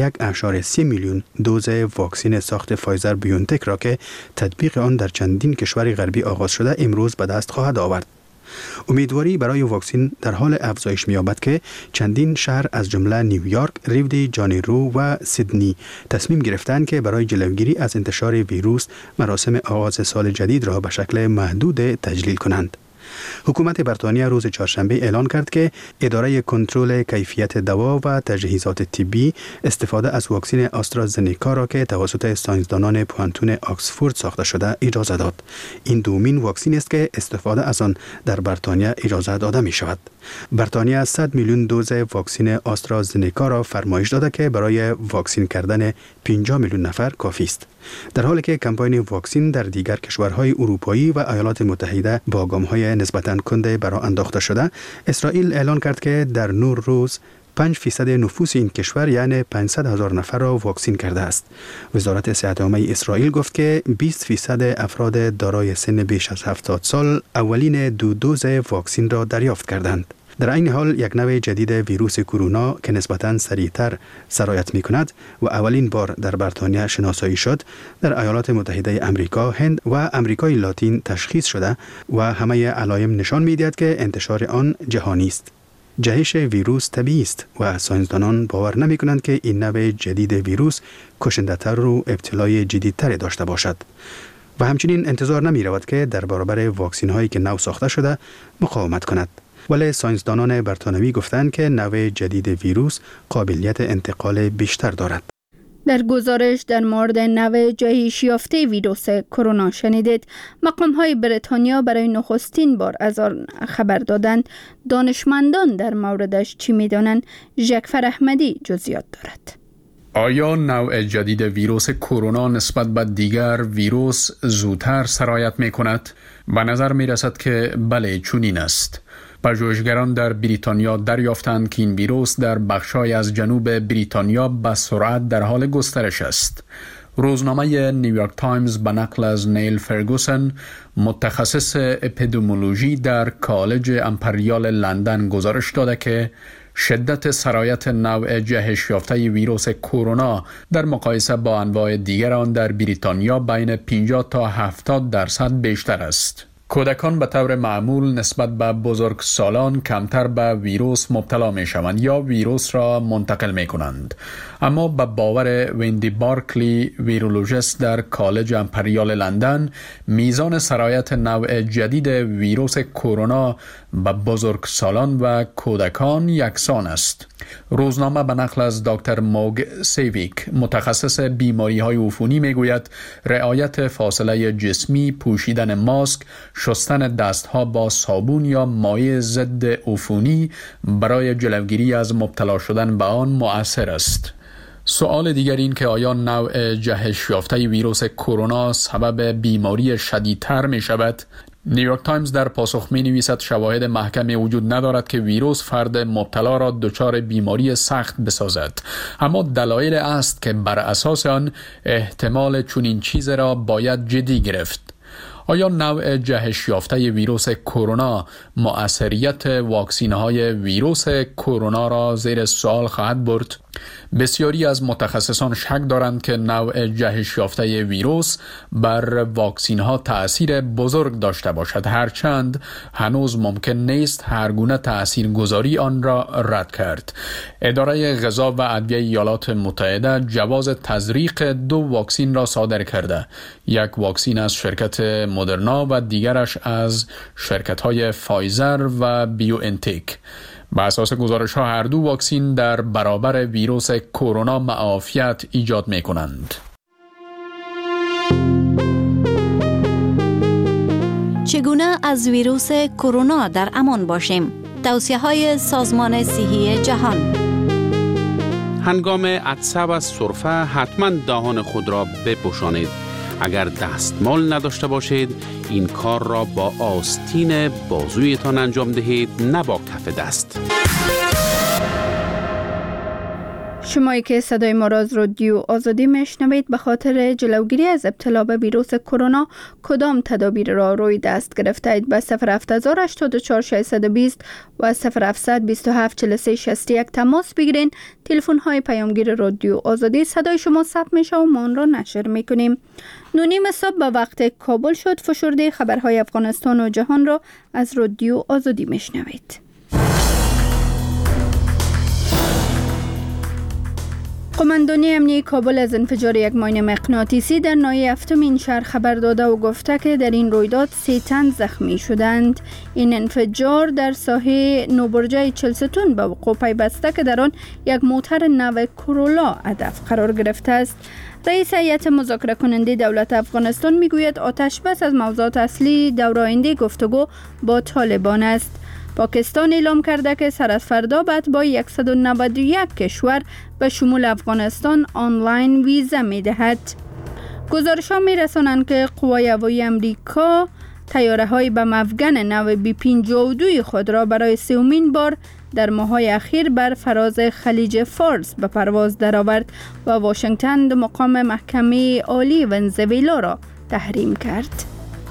1.3 میلیون دوز واکسن ساخت فایزر بیونتک را که تطبیق آن در چندین کشور غربی آغاز شده امروز به دست خواهد آورد. امیدواری برای واکسن در حال افزایش می‌یابد که چندین شهر از جمله نیویورک، ریو دی جانیرو و سیدنی تصمیم گرفتند که برای جلوگیری از انتشار ویروس مراسم آغاز سال جدید را به شکل محدود تجلیل کنند. حکومت بریتانیا روز چهارشنبه اعلان کرد که اداره کنترل کیفیت دوا و تجهیزات طبی استفاده از واکسن آسترازنکا را که توسط ساینسدانان پوانتون آکسفورد ساخته شده اجازه داد. این دومین واکسن است که استفاده از آن در بریتانیا اجازه داده می شود. بریتانیا 100 میلیون دوز واکسن آسترازنکا را فرمایش داده که برای واکسن کردن 50 میلیون نفر کافی است. در حالی که کمپاین واکسن در دیگر کشورهای اروپایی و ایالات متحده با گام‌های نسبتاً کند برآ انداخته شده، اسرائیل اعلان کرد که در 9 روز 5% نفوس این کشور یعنی 500,000 نفر را واکسین کرده است. وزارت صحت عامه اسرائیل گفت که 20% افراد دارای سن بیش از 70 سال اولین 2 دوز واکسین را دریافت کردند. در این حال یک نوع جدید ویروس کرونا که نسبتاً سریعتر سرایت می کند و اولین بار در بریتانیا شناسایی شد، در ایالات متحده امریکا، هند و امریکای لاتین تشخیص شده و همه علائم نشان می دهد که انتشار آن جهانی است. جهش ویروس طبیعی است و ساینسدانان باور نمی کنند که این نوع جدید ویروس کشنده‌تر و ابتلای جدیدتر داشته باشد. و همچنین انتظار نمی رود که در برابر واکسین هایی که نو ساخته شده مقاومت کند. ولی ساینسدانان بریتانیایی گفتند که نوع جدید ویروس قابلیت انتقال بیشتر دارد. در گزارش در مورد نوع جهش یافته ویروس کرونا شنیدید. مقام‌های بریتانیا برای نخستین بار از آن خبر دادند. دانشمندان در موردش چی می‌دانند؟ ژکفر احمدی جزئیات دارد. آیا نوع جدید ویروس کرونا نسبت به دیگر ویروس زودتر سرایت می‌کند؟ به نظر می‌رسد که بله، چنین است. پژوهشگران در بریتانیا دریافتند که این ویروس در بخش‌های از جنوب بریتانیا به سرعت در حال گسترش است. روزنامه نیویورک تایمز به نقل از نیل فرگوسن، متخصص اپیدمیولوژی در کالج امپریال لندن گزارش داده که شدت سرایت نوع جهش یافته ویروس کرونا در مقایسه با انواع دیگر آن در بریتانیا بین 50 تا 70% بیشتر است. کودکان به طور معمول نسبت به بزرگسالان کمتر به ویروس مبتلا می شوند یا ویروس را منتقل می کنند. اما به باور ویندی بارکلی، ویرولوژیست در کالج امپریال لندن، میزان سرایت نوع جدید ویروس کرونا به بزرگسالان و کودکان یکسان است. روزنامه به نقل از دکتر موگ سیویک، متخصص بیماری های عفونی می گوید رعایت فاصله جسمی، پوشیدن ماسک، شستن دستها با صابون یا مایع ضد عفونی برای جلوگیری از مبتلا شدن به آن مؤثر است. سوال دیگر این که آیا نوع جهش یافته ویروس کرونا سبب بیماری شدیدتر می شود؟ نیویورک تایمز در پاسخ می نویسد شواهد محکمی وجود ندارد که ویروس فرد مبتلا را دچار بیماری سخت بسازد، اما دلایل است که بر اساس آن احتمال چنین چیز را باید جدی گرفت. آیا نوع جهش یافته ویروس کرونا مؤثریت واکسین‌های ویروس کرونا را زیر سوال خواهد برد؟ بسیاری از متخصصان شک دارند که نوع جهش یافته ویروس بر واکسین‌ها تأثیر بزرگ داشته باشد، هرچند هنوز ممکن نیست هر گونه تأثیرگذاری آن را رد کرد. اداره غذا و ادویه ایالات متحده جواز تزریق 2 واکسین را صادر کرده، یک واکسین از شرکت مدرنا و دیگرش از شرکت‌های فایزر و بیوانتک. بر اساس گزارش ها هر 2 واکسین در برابر ویروس کرونا معافیت ایجاد می کنند. چگونه از ویروس کرونا در امان باشیم؟ توصیه‌های سازمان صحی جهان. هنگام عطسه و سرفه حتما دهان خود را بپوشانید. اگر دستمال نداشته باشید این کار را با آستین بازویتان انجام دهید، نه با کف دست. شمایی که صدای ما را از رادیو آزادی میشنوید، به خاطر جلوگیری از ابتلا به ویروس کرونا کدام تدابیر را روی دست گرفتید؟ به 08084 و 07272743661 تماس بگیرین. تلفن های پیامگیر رادیو آزادی صدای شما ثبت میشه و ما آن را نشر میکنیم. 9:30 صبح به وقت کابل شد. فشرده خبرهای افغانستان و جهان را از رادیو آزادی میشنوید. قماندانی امنیتی کابل از انفجار یک ماین مغناطیسی در ناحیه هفتمین شهر خبر داده و گفته که در این رویداد 3 تن زخمی شدند. این انفجار در ساحه نوبرجه چلستون به وقوع پیوسته که در آن یک موتر نو کورولا هدف قرار گرفته است. رئیس هیئت مذاکره کننده دولت افغانستان میگوید آتش بس از موضوعات اصلی دور آینده گفتگو با طالبان است. پاکستان اعلام کرده که سر از فردا بعد با 191 کشور به شمول افغانستان آنلاین ویزا می دهد. گزارش ها می رسانند که قوای هوایی امریکا طیاره های به مفگن نو بی-52 خود را برای 3مین بار در ماه‌های اخیر بر فراز خلیج فارس به پرواز درآورد و واشنگتن در مقام محکمه عالی ونزوئلا را تحریم کرد.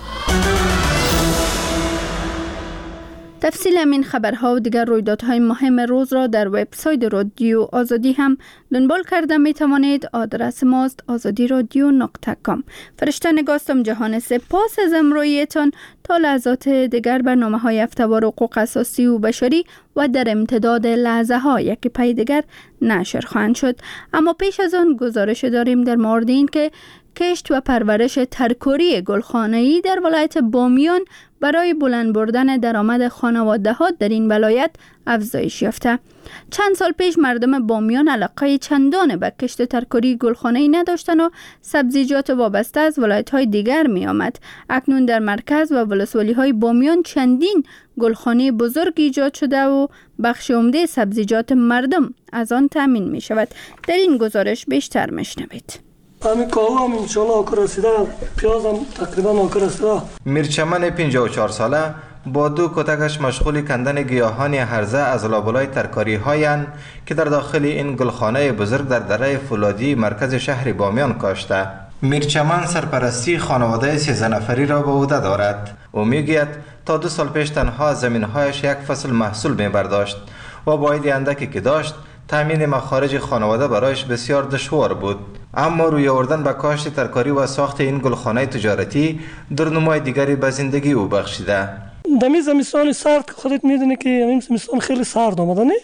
تفصیل همین خبرها و دیگر رویدادهای مهم روز را در وبسایت رادیو آزادی هم دنبال کرده می توانید. آدرس ماست azadiradio.com. فرشته نگاستم جهان، سپاس از امرویتان. تا لحظات دیگر برنامه‌های هفته‌وار حقوق اساسی و بشری و در امتداد لحظه ها یکی پی دیگر نشر خواهند شد. اما پیش از آن گزارش داریم در مورد این که کشت و پرورش ترکوری گلخانه‌ای در ولایت بامیان برای بلند بردن درآمد خانواده‌ها در این ولایت افزایش یافته. چند سال پیش مردم بامیان علاقه چندان به کشت ترکوری گلخانه‌ای نداشتند و سبزیجات وابسته از ولایت‌های دیگر می آمد. اکنون در مرکز و ولسوالی‌های بامیان چندین گلخانه بزرگ ایجاد شده و بخش عمده سبزیجات مردم از آن تامین می شود. در این گزارش بیشتر میشنوید. همین کاهو هم انشالله آکر رسیده، پیاز هم تقریبا آکر رسیده. میرچمن 54 ساله با 2 کتکش مشغول کندن گیاهان هرزه از لابلای ترکاری هایند که در داخل این گلخانه بزرگ در دره فولادی مرکز شهر بامیان کاشته. میرچمن سرپرستی خانواده 13 نفری را به عهده دارد. او میگوید تا 2 سال پیش تنها زمینهایش یک فصل محصول میبرداشت و با عید اندکی که داشت تامین مخارج خانواده برایش بسیار دشوار بود. اما روی آوردن به کاشت ترکاری و ساخت این گلخانه تجارتی درنمای دیگری به زندگی او بخشیده. دمی زمستان سرد خودت میدونی که این زمستان خیلی سرد آمده نه؟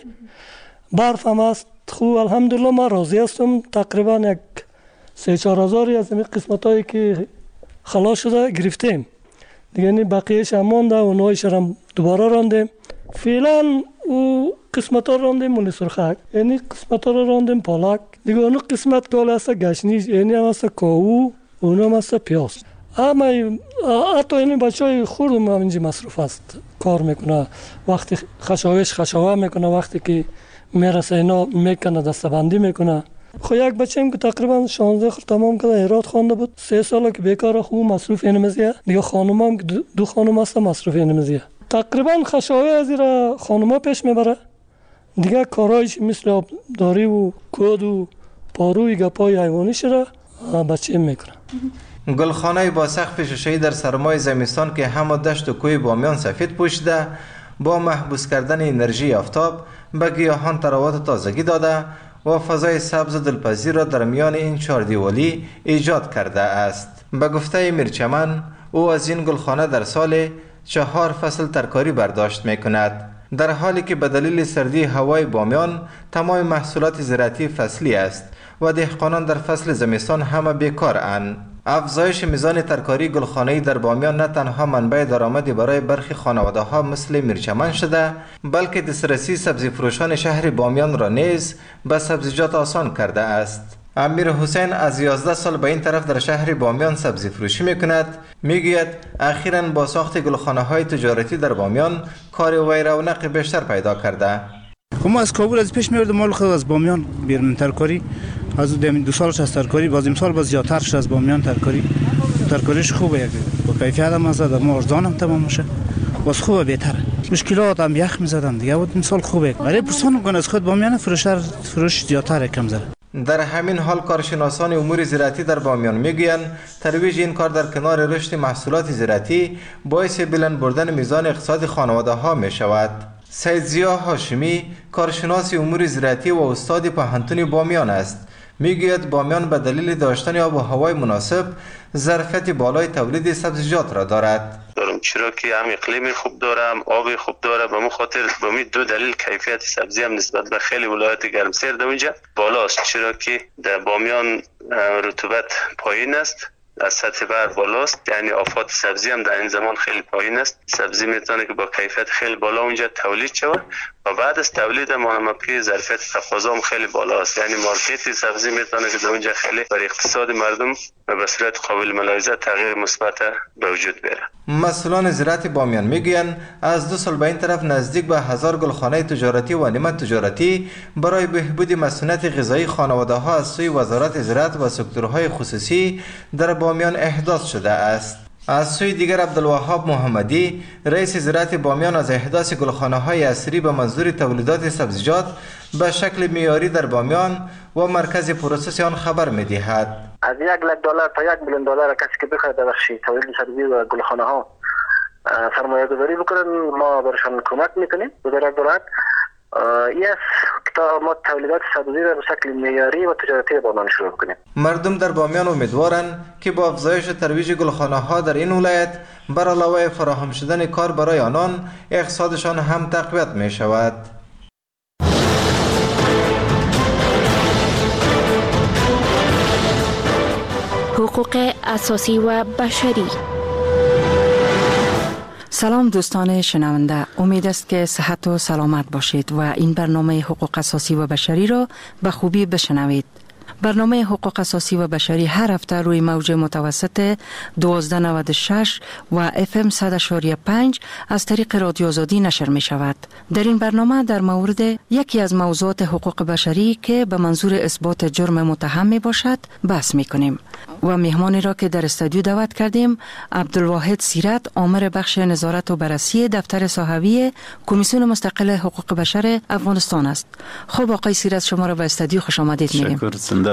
برف هم است. خوب الحمدلله ما راضی هستم. تقریبا یک 3-4 هزاری از این قسمتایی که خلاص شده گرفتیم. دیگه این بقیهش هم مانده و نوعش هم دوباره راندیم. فعلا او قسمت ها راندیم مونی سرخک، یعنی قسمت ها راندیم پالک. دیگه اونو قسمت کال هست گشنیز، یعنی هم هست کاهو، اونو هم هست پیاز. اما حتی این بچه های خوردم هم اینجا مصروف است، کار میکنه. وقتی خشاوه میکنه، وقتی که میرسه اینا میکنه، دستبندی میکنه. خب یک بچه هم که تقریبا 16 خور تمام کرده هرات خوانده بود، 3 ساله که بیکاره، خوب مصروف اینمزیه. دیگه خانم هم که 2 خانم هست مصروف اینمزیه. تقریبا خشاوه از این خانوما پیش میبره. دیگه کارایش مثل آبداری و کود و پاروی گپای حیوانیش را بچه میکنه. گلخانه با سقف شیشه‌ای در سرمای زمستان که همه دشت و کوه بامیان سفید پوشیده، با محبوس کردن انرژی آفتاب به گیاهان تراوت تازگی داده و فضای سبز و دلپذیر را در میان این 4 دیوالی ایجاد کرده است. به گفته میرچمن، او از این گلخانه در سال 4 فصل ترکاری برداشت میکند، در حالی که به دلیل سردی هوای بامیان تمام محصولات زراعتی فصلی است و دهقانان در فصل زمستان همه بیکارند. افزایش میزان ترکاری گلخانه‌ای در بامیان نه تنها منبع درآمدی برای برخی خانواده‌ها مثل میرچمن شده، بلکه دسترسی سبزی فروشان شهر بامیان را نیز به سبزیجات آسان کرده است. امیر حسین از 11 سال به این طرف در شهر بامیان سبزی فروشی میکند. میگوید اخیراً با ساخت گلخانه های تجارتی در بامیان کار وی رونق بیشتر پیدا کرده. ما از کابل از پیش می‌بردم مال خود از بامیان بیرون ترکاری از 2 سالش از ترکاری باز امسال باز زیادتر شد از بامیان ترکاریش خوبه با کیفیت هم از ما ارزان هم تمام میشه باز خوبه بهتره. مشکلات هم یخ می‌زدن دیگه بود امسال خوبه ولی پرسان می‌کنه از خود بامیان فروش زیادتر کم زده. در همین حال کارشناسان امور زراعتی در بامیان میگویند ترویج این کار در کنار رشد محصولات زراعتی باعث بلند بردن میزان اقتصاد خانواده ها می شود. سید ضیا هاشمی کارشناس امور زراعتی و استاد پوهنتون بامیان است. میگوید بامیان به دلیل داشتن آب و هوای مناسب ظرفیت بالای تولید سبزیجات را دارد. چرا که هم اقلیم خوب دارم، آب خوب داره، به خاطر به دو دلیل کیفیت سبزی هم نسبت به خیلی ولایت گرمسیر در اونجا بالاست. چرا که در بامیان رطوبت پایین است، از سطح بر بالاست، یعنی آفات سبزی هم در این زمان خیلی پایین است. سبزی میتونه که با کیفیت خیلی بالا اونجا تولید شود و بعد از تولید که ظرفیت تقاضا هم خیلی بالا است، یعنی مارکت سبزی میتونه که در اونجا خیلی بر اقتصاد مردم به صورت قابل ملاحظه تغییر مثبت به وجود بیاره. مسئولان زراعت بامیان میگویند از 2 سال به این طرف نزدیک به 1000 گلخانه تجارتی و نیمه تجارتی برای بهبود مسئولیت غذایی خانواده ها از سوی وزارت زراعت و سکتورهای خصوصی در بامیان احداث شده است. از سوی دیگر عبدالوهاب محمدی رئیس زراعت بامیان از احداث گلخانه های عصری به منظور تولیدات سبزیجات به شکل معیاری در بامیان و مرکز پروسس آن خبر می‌دهد. از $100,000 تا $1,000,000 کسی که بخواد در بخش تولید سبزی و گلخانه ها سرمایه گذاری بکنن ما برشان کمک میکنیم. وزارت زراعت ما تولیدات سبزی را به شکل معیاری و تجارتی بامیان شروع کنیم. مردم در بامیان امیدوارند که با افزایش ترویج گلخانه ها در این ولایت بر علاوه فراهم شدن کار برای آنان اقتصادشان هم تقویت می شود. حقوق اساسی و بشری. سلام دوستان شنونده، امید است که صحت و سلامت باشید و این برنامه حقوق اساسی و بشری را به خوبی بشنوید. برنامه حقوق اساسی و بشری هر هفته روی موج متوسط 1296 و FM 100.5 از طریق رادیو آزادی نشر می شود. در این برنامه در مورد یکی از موضوعات حقوق بشری که به منظور اثبات جرم متهم می باشد بحث می کنیم و مهمانی را که در استودیو دعوت کردیم عبدالواحد سیرت، آمر بخش نظارت و بررسی دفتر صحوی کمیسیون مستقل حقوق بشر افغانستان است. خب آقای سیرت، شما را به استودیو خوش آمدید میگیم.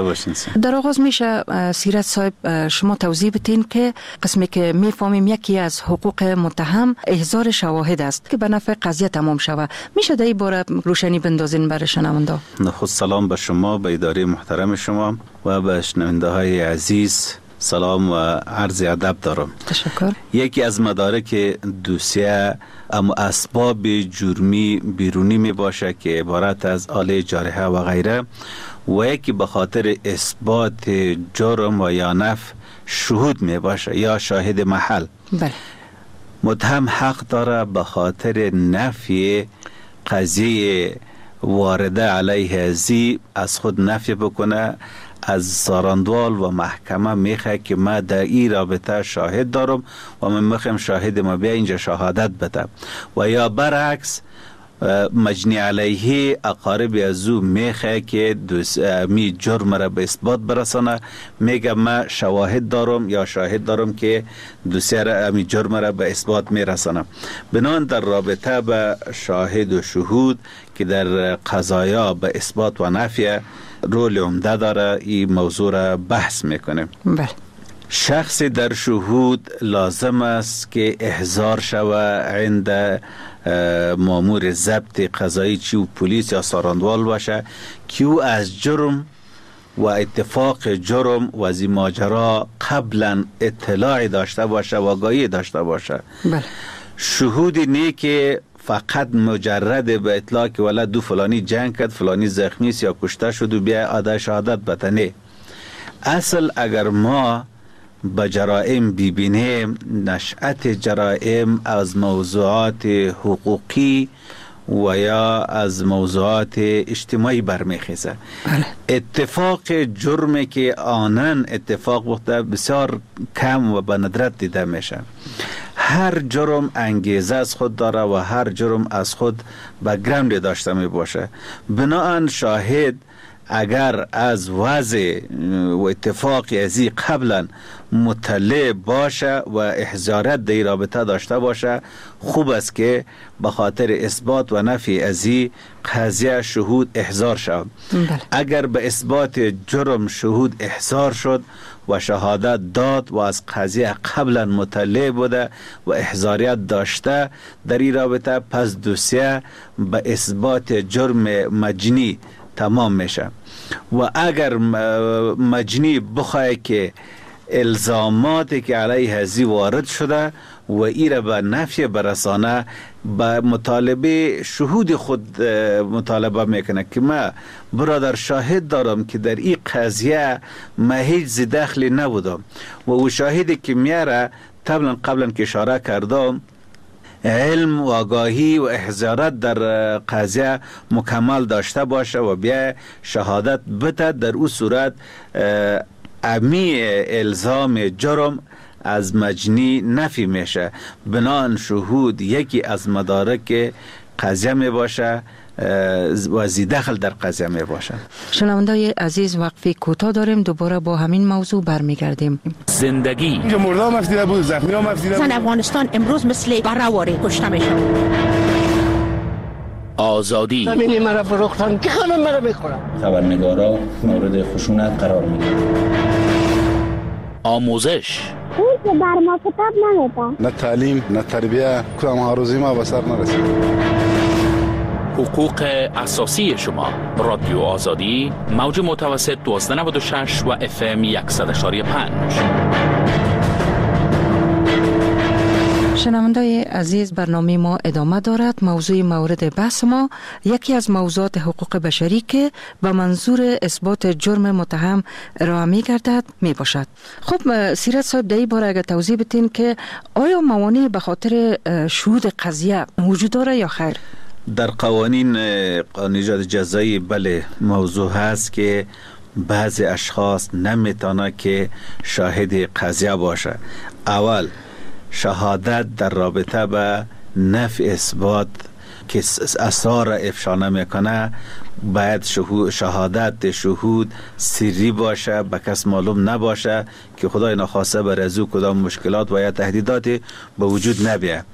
در آغاز میشه سیرت صاحب شما توضیح بدین که قسمی که میفهمیم یکی از حقوق متهم احضار شواهد است که به نفع قضیه تمام شود. میشه در این باره روشنی بندازین برای شنونده؟ خود سلام به شما، به اداره محترم شما و به شنونده های عزیز سلام و عرض ادب دارم. تشکر. یکی از مدارک دوسیه اما اسباب جرمی بیرونی می باشه که عبارت از آله جارحه و غیره و یکی به خاطر اثبات جرم و یا نفی شهود می باشه یا شاهد محل. بله. متهم حق داره به خاطر نفی قضیه وارده علیه ازی از خود نفی بکنه، از ساراندوال و محکمه میخواه که ما در این رابطه شاهد دارم و من میخوام شاهد ما بیا اینجا شهادت بده، و یا برعکس مجنی علیه اقارب از او میخواه که می جرم را به اثبات برسانه، میگه ما شواهد دارم یا شاهد دارم که دوسیه را می جرم را به اثبات میرسانه. بنان در رابطه به شاهد و شهود که در قضایا به اثبات و نفی رول عمده داره، این موضوع را بحث میکنه. بله. شخص در شهود لازم است که احضار شود عند مامور ضبط قضایی، چی و پلیس یا ساراندوال باشه، که او از جرم و اتفاق جرم و از ماجرا قبلا اطلاع داشته باشه و آگاهی داشته باشه. بله. شهود نه که فقط مجرد به اطلاع که ولد دو فلانی جنگ کرد، فلانی زخمی است یا کشته شد و بیا آده شهادت بتنه. اصل اگر ما به جرائم ببینیم، نشأت جرائم از موضوعات حقوقی و یا از موضوعات اجتماعی برمیخیزه. اتفاق جرمی که آنن اتفاق بوده بسیار کم و به ندرت دیده میشه. هر جرم انگیزه از خود داره و هر جرم از خود بک‌گراند داشته می باشه. بناهن شاهد اگر از وضع و اتفاقی ازی قبلا مطلع باشه و احضارت در رابطه داشته باشه، خوب است که به خاطر اثبات و نفی ازی قضیه شهود احضار شد. اگر به اثبات جرم شهود احضار شد و شهادت داد و از قضیه قبلا مطلع بوده و احضاریت داشته در این رابطه، پس دوسیه به اثبات جرم مجنی تمام میشه. و اگر مجنی بخواه که الزاماتی که علیه ازی وارد شده و ایره به نفی برسانه، به مطالبه شهود خود مطالبه میکنه که ما برادر شاهد دارم که در این قضیه ما هیچ دخلی نبودم و او شاهدی که میاره قبلا که اشاره کردم علم و آگاهی و احضارات در قضیه مکمل داشته باشه و بیا شهادت بده، در او صورت امی الزام جرم از مجنی نفی میشه. بنان شهود یکی از مدارک قضیه می باشه و دخل در قضیه می باشه. شنوندای عزیز، وقفه کوتاه داریم، دوباره با همین موضوع برمیگردیم. زندگی اینجا مرده هم افزیده بود، زخمی هم افزیده بود. زن افغانستان امروز مثل برهواره کشته میشه. آزادی همینی مرا فروختن که خانم مرا بخورم. خبرنگارا مورد خشونت قرار میگیرن. آموزش اون که بر ما کتاب نمیدن، نه تعلیم نه تربیه، کدام ها روزی ما به سر نرسید. حقوق اساسی شما. رادیو آزادی، موج متوسط 1296 و FM 100.5. شنوندای عزیز، برنامه ما ادامه دارد. موضوع مورد بحث ما یکی از موضوعات حقوق بشری که به منظور اثبات جرم متهم ارائه می گردد می باشد. خب سیرت صاحب، در این باره اگر توضیح بدین که آیا موانع به خاطر شهود قضیه وجود داره یا خیر؟ در قوانین ایجاد جزایی بله موضوع هست که بعضی اشخاص نمیتونه که شاهد قضیه باشه. اول شهادت در رابطه به نفی اثبات که اسرار افشا نمیکنه، باید شهادت شهود سری باشه، به کس معلوم نباشه که خدای نخواسته بر از او کدام مشکلات و یا تهدیداتی به وجود نبیه.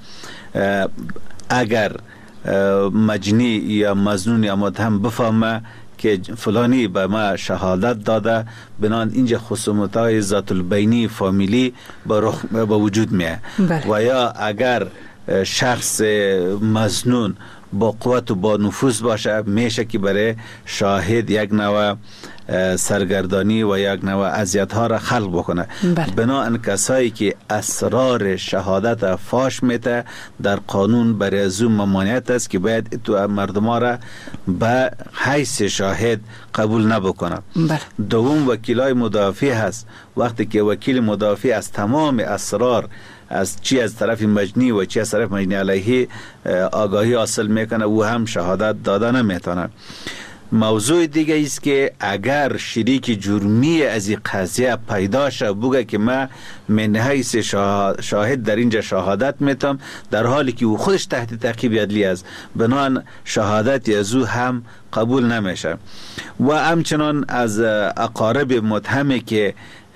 اگر مجنی یا مظنون یا متهم بفهمه که فلانی به ما شهادت داده، بنان اینجا خصومت‌های ذات البینی فامیلی به وجود میه. و یا اگر شخص مظنون با قوت و با نفوذ باشه، میشه که برای شاهد یک نوع سرگردانی و یک نوع اذیت ها را خلق بکنه. بنابراین کسایی که اسرار شهادت فاش میته در قانون برای از اون ممانعت است که باید تو مردم ها را به حیث شاهد قبول نبکنه. دوم وکیلای مدافع هست. وقتی که وکیل مدافع از تمام اسرار از چی از طرف مجنی و چی از طرف مجنی علیه آگاهی حاصل میکنه، او هم شهادت داده نمیتونه. موضوع دیگه است که اگر شریک جرمی از این قضیه پیدا شه، بگه که من من حیث شاهد در اینجا شهادت میتم، در حالی که او خودش تحت تعقیب عدلی است، بنان شهادت از او هم قبول نمیشه. و همچنان از اقارب متهمی که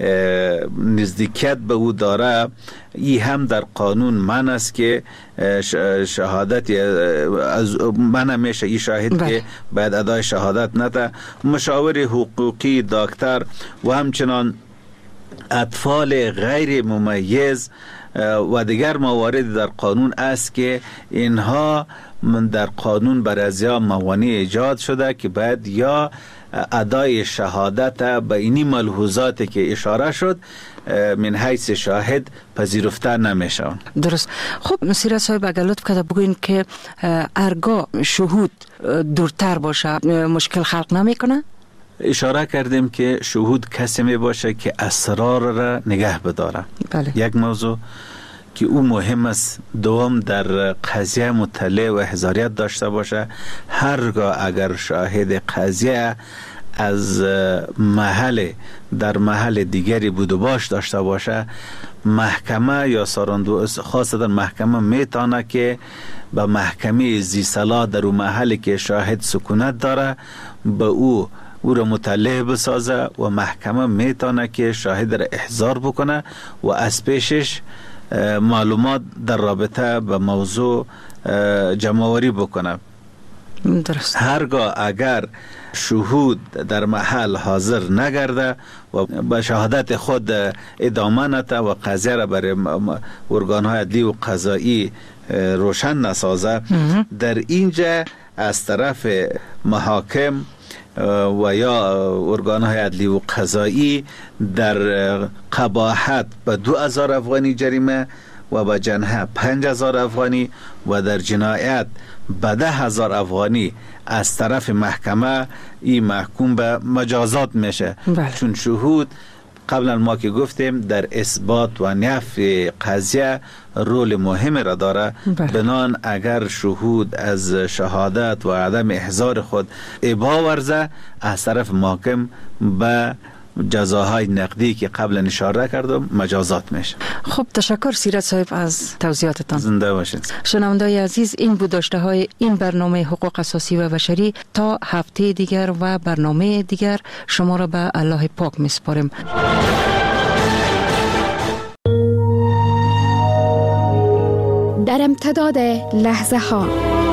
نزدیکیت به او داره، ای هم در قانون من است که شهادت از من میشه ای شاهد که بعد ادای شهادت نده. مشاور حقوقی، دکتر و همچنان اطفال غیر ممیز و دیگر موارد در قانون است که اینها در قانون برای ازیا موانع ایجاد شده که بعد یا ادای شهادت به اینی ملحوظاتی که اشاره شد من حیث شاهد پذیرفته نمیشه. درست. خب سیرت صاحب اگر لطف کرده بگوین که ارگاه شهود دورتر باشه مشکل خلق نمیکنه؟ اشاره کردیم که شهود کسی می باشه که اسرار را نگه بداره. یک موضوع. که او مهم است دوم در قضیه مطلع و حضاریت داشته باشه. هرگاه اگر شاهد قضیه از در محل دیگری بود و باش داشته باشه، محکمه یا ساراندو خاصتا محکمه میتونه که به محکمه زیصلاح در اون محلی که شاهد سکونت داره به او را مطلع بسازه و محکمه میتونه که شاهد را احضار بکنه و از پیشش معلومات در رابطه به موضوع جمع‌آوری بکنه. درست. هرگاه اگر شهود در محل حاضر نگرده و به شهادت خود ادامه نده و قضیه را برای ارگان‌های عدلی و قضایی روشن نسازه، در اینجا از طرف محاکم و یا ارگان‌های عدلی و قضایی در قباحت به 2000 افغانی جریمه و به جنحه 5000 افغانی و در جنایت به 10,000 افغانی از طرف محکمه این محکوم به مجازات میشه. چون شهود قبلا ما که گفتیم در اثبات و نفی قضیه رول مهم را داره. بنان اگر شهود از شهادت و عدم احضار خود ابا ورزه، از طرف محکم به جزاهای نقدی که قبلا اشاره کردم مجازات میشه. خب تشکر سیرت صاحب از توضیحاتتان. زنده باشید. شنونده‌های عزیز، این بود داشته های این برنامه حقوق اساسی و بشری. تا هفته دیگر و برنامه دیگر شما را به الله پاک میسپاریم. در امتداد لحظه ها،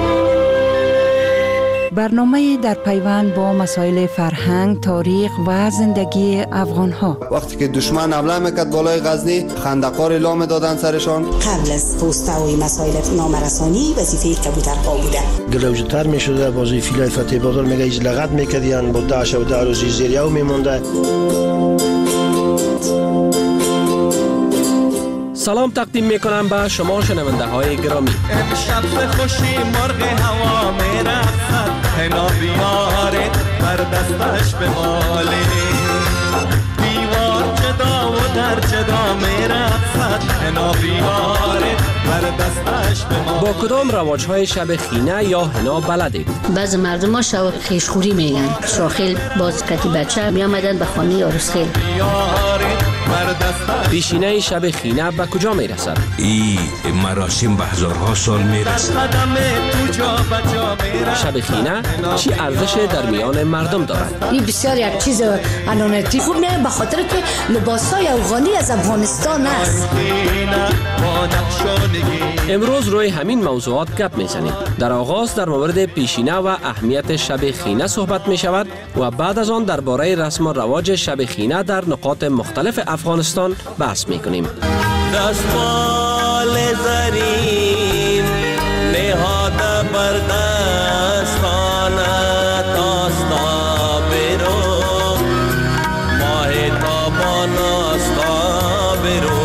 برنامه در پیوند با مسائل فرهنگ، تاریخ و زندگی افغان ها. وقتی که دشمن حمله میکرد بالای غزنی، خندقار اعلام دادن سرشان. قبل از پوسته و مسائل نامرسانی وظیفه کبوترها بوده. گلوجتر میشده، بازی فیلای فتح بادر میگه ایز لغت میکردین با داعش و داروزی زیریو میمونده. سلام تقدیم میکنم به شما شنونده های گرامی. امشب خوشی مرغ هوا میرخصد، حنا بیاره بر دستش به ماله، دیوار جدا و در جدا میرخصد، حنا بیاره بر دستش به ماله. با کدام رواج های شب خینه یا حنا بلدید؟ بعض مردم ها شب خیشخوری میگن. شاخیل باز کتی بچه میامدن به خانه عروسخیل. پیشینه شب خینه به کجا میرسد؟ این مراسم به هزارها سال میرسد. شب خینه چی ارزش در میان مردم دارد؟ این بسیار یک چیز علامتی خوب میاد، به خاطر که لباسای افغانی از افغانستان است. امروز روی همین موضوعات گپ میزنیم. در آغاز در مورد پیشینه و اهمیت شب خینه صحبت می شود و بعد از آن درباره رسم و رواج شب خینه در نقاط مختلف افغانستان بحث می کنیم. دستمال زرین نهاده بر دستان تاستا برو، ماه تابان استا برو.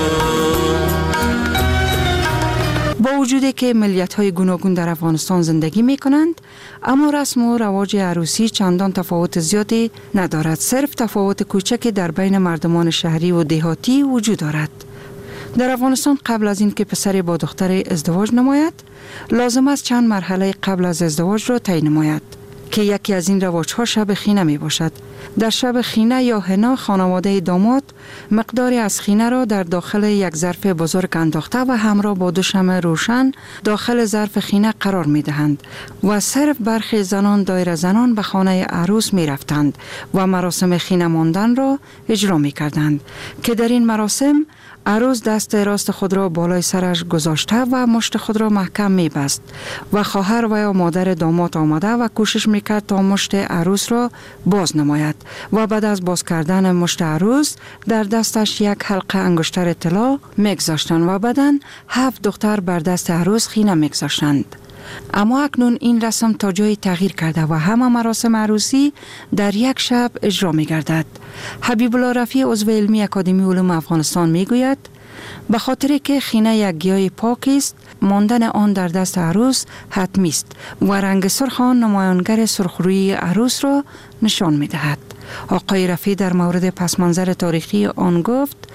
با وجودی که ملیت‌های گوناگون در افغانستان زندگی می‌کنند، اما رسم و رواج عروسی چندان تفاوت زیادی ندارد. صرف تفاوت کوچکی در بین مردمان شهری و دهاتی وجود دارد. در افغانستان قبل از اینکه پسری با دختر ازدواج نماید، لازم است چند مرحله قبل از ازدواج را طی نماید که یکی از این رواج‌ها شب خینه می باشد. در شب خینه یا حنا خانواده داماد مقداری از خینه را در داخل یک ظرف بزرگ انداخته و همراه با 2 شمع روشن داخل ظرف خینه قرار می دهند و صرف برخی زنان دایره زنان به خانه عروس می رفتند و مراسم خینه ماندن را اجرا می کردند که در این مراسم عروس دست راست خود را بالای سرش گذاشته و مشت خود را محکم می بست و خواهر و یا مادر داماد آمده و کوشش می کرد تا مشت عروس را باز نماید و بعد از باز کردن مشت عروس در دستش یک حلقه انگشتر طلا می گذاشتند و بعداً 7 دختر بر دست عروس خینه می گذاشتند. اما اکنون این رسم تا جایی تغییر کرده و همه مراسم عروسی در یک شب اجرا می گردد. حبیب الله رفیع عضو علمی اکادمی علوم افغانستان می گوید به خاطر که خینه یک گیاه پاک است، ماندن آن در دست عروس حتمی است و رنگ سرخ آن نمایانگر سرخرویی عروس را نشان می دهد. آقای رفیع در مورد پس منظر تاریخی آن گفت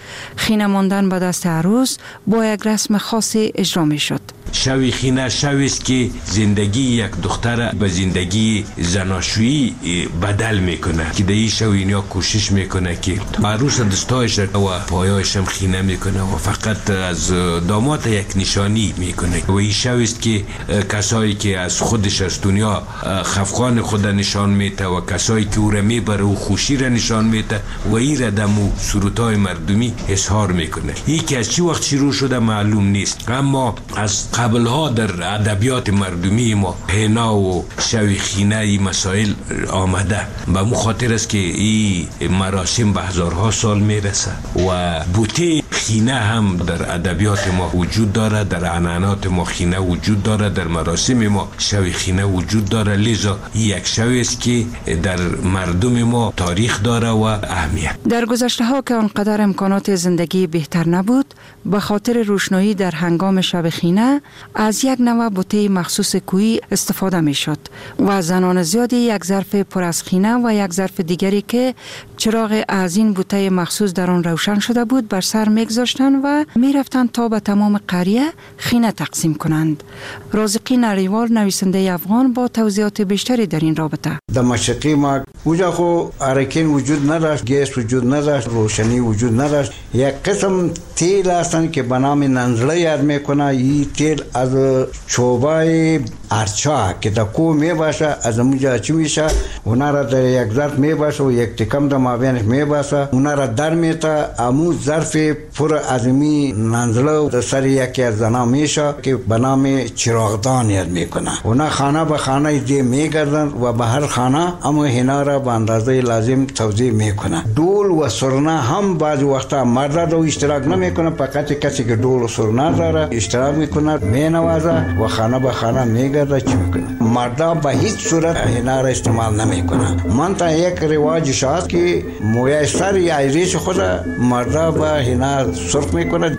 خینه ماندن به دست عروس با یک رسم خاصی اجرا می شد. شوی خینه شوی است که زندگی یک دختر به زندگی زناشویی بدل میکنه که در این شوی اینیا کوشش میکنه که عروس دستایش و پایایش هم خینه میکنه و فقط از داماد یک نشانی میکنه و این شوی است که کسایی که از خودش از دنیا خفقان خود نشان میده و کسایی که او را میبره و خوشی را نشان میده و این را دمو سرودهای مردمی اظهار میکنه. این که از چی وقت شروع شده معلوم نیست، اما از قبل ها در ادبیات مردمی ما حنا و شوی خینه این مسائل آمده. به مو خاطر است که این مراسم به هزارها سال میرسه و بوته خینه هم در ادبیات ما وجود داره، در عنعنات ما خینه وجود داره، در مراسم ما شوی خینه وجود داره. لذا یک شوی است که در مردم ما تاریخ داره و اهمیت. در گذشته ها که آنقدر امکانات زندگی بهتر نبود، به خاطر روشنایی در هنگام شب خینه از یک نوع بوته مخصوص کویی استفاده می شد و زنان زیادی یک ظرف پر از خینه و یک ظرف دیگری که چراغ از این بوته مخصوص در آن روشن شده بود بر سر میگذاشتند و می رفتند تا به تمام قریه خینه تقسیم کنند. رازقی نریوال نویسنده افغان با توضیحات بیشتری در این رابطه. در مشرقی ما اونجا خو ارکین وجود نداشت، گیس وجود نداشت، روشنی وجود نداشت. یک قسم تیل هستند که به نام ننزله یاد میکنه. این تیل از چوبای ارچا که در کو می باشه از اونجا چی میشه، اونا را در یک ظرف می باشه و یک تکم در مابینش می باشه، اونا را در میتا امو ظرف پر از می ننزله در سر یکی از زنا میشه که به نام چراغدان یاد میکنه. اونا خانه به خانه دی میگردن و به هر خانه اما هنا را به اندازه لازم توزیع میکنه. دول و سرنا هم بعضی وقتا مرد رو اشتراک نمیکنه، فقط کسی که دول و سرنا داره اشتراک میکنه، مینوازه و خانه به خانه میگرده چی میکنه. مردا به هیچ صورت هنا را استعمال نمیکنه. من تا یک رواج شاید که موی سر یا ریش خود مردا به هنا سرخ میکنه.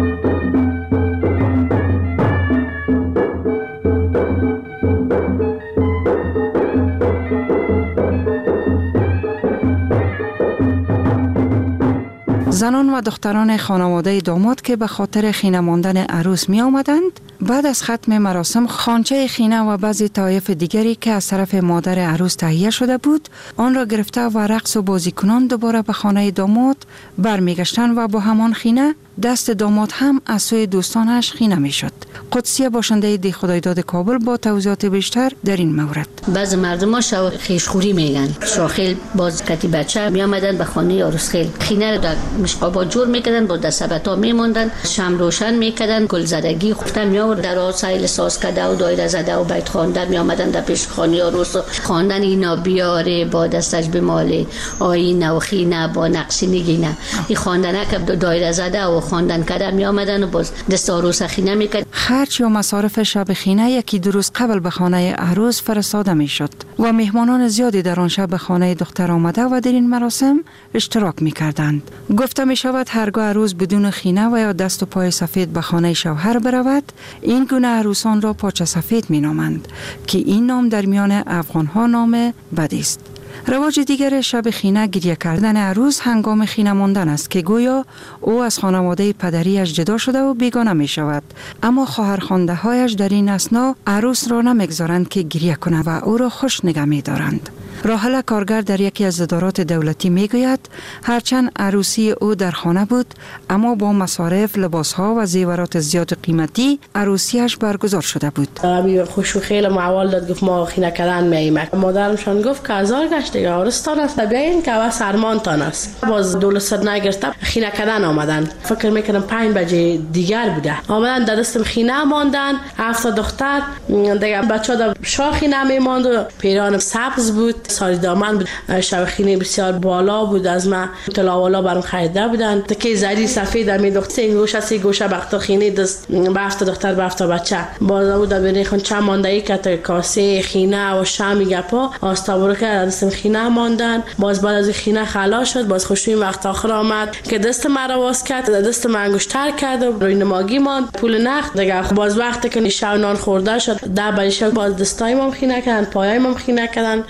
زنان و دختران خانواده داماد که به خاطر خینه ماندن عروس می آمدند، بعد از ختم مراسم خانچه خینه و بعضی طایف دیگری که از طرف مادر عروس تهیه شده بود آن را گرفته و رقص و بازی کنان دوباره به خانه داماد برمیگشتند و با همان خینه دست داماد هم از سوی دوستانش خینه می شد. قدسیه باشنده دی خدایداد کابل با توضیحات بیشتر در این مورد. بعض مردم ها شو خیشخوری میگن. شاخیل باز کتی بچه می آمدن به خانه عروس خیل خینه رو در مشقابا جور میکردن، با دستبتا میموندن، شم روشن میکردن، گل زدگی خوفتن می آورد در آسایل ساز کرده و دایره زده و بیت خواندن می آمدن در پیش خانه عروس خواندن اینا بیاره با دستش بماله آینه و خینه با نقشی نگینه. این خواندنه که دایره زده و خواندن کرده می آمدن و باز دست عروس خینه میکرد. خرج یا مصارف شب خینه یکی دو روز قبل به خانه عروس فرستاده میشد و مهمانان زیادی در آن شب به خانه دختر آمده و در این مراسم اشتراک میکردند. گفته می شود هرگاه عروس بدون خینه و یا دست و پای سفید به خانه شوهر برود، این گونه عروسان را پاچه سفید می نامند که این نام در میان افغان ها نام بدی است. رواج دیگر شب خینه گریه کردن عروس هنگام خینه ماندن است که گویا او از خانواده پدریش جدا شده و بیگانه می شود، اما خواهرخوانده هایش در این اثنا عروس را نمیگذارند که گریه کنند و او را خوش نگه می دارند. راحله کارگر در یکی از ادارات دولتی می گوید هرچند عروسی او در خانه بود، اما با مصارف، لباسها و زیورات زیاد قیمتی عروسیش برگزار شده بود. ابی خوش و خیلی معول داد، گفت ما خینه کردن میایم. مادرمشان گفت که هزار گشت دیگه عروستان است، بیاین که وا سرمانتان است. باز دول سر نگرفتم خینه کردن آمدن. فکر میکردم 5 بجه دیگر بوده. آمدن در دستم خینه ماندن، 7 دختر دیگه بچه‌ها در شاخی نمیماند و پیران سبز بود، ساری دامن بود، شب خینه بسیار بالا بود. از ما تلاوالا برام خریده بودن، تکه زری سفید می دخت سه گوشه سه گوشه بخت خینه دست به 7 دختر به 7 بچه باز بود. ببین خون چه ماندایی که کاسه خینه و شامی گپا آستاورو که دستم خینه ماندن. باز بعد از خینه خلاص شد، باز خوشوی وقت آخر آمد که دست مرا واس کرد، دست من انگشتر کرد و روی نماگی ماند پول نخ دیگه. باز وقتی که شب نان خورده شد 10 بجه باز دستای ما خینه کردن، پایای ما خینه کردن، خینه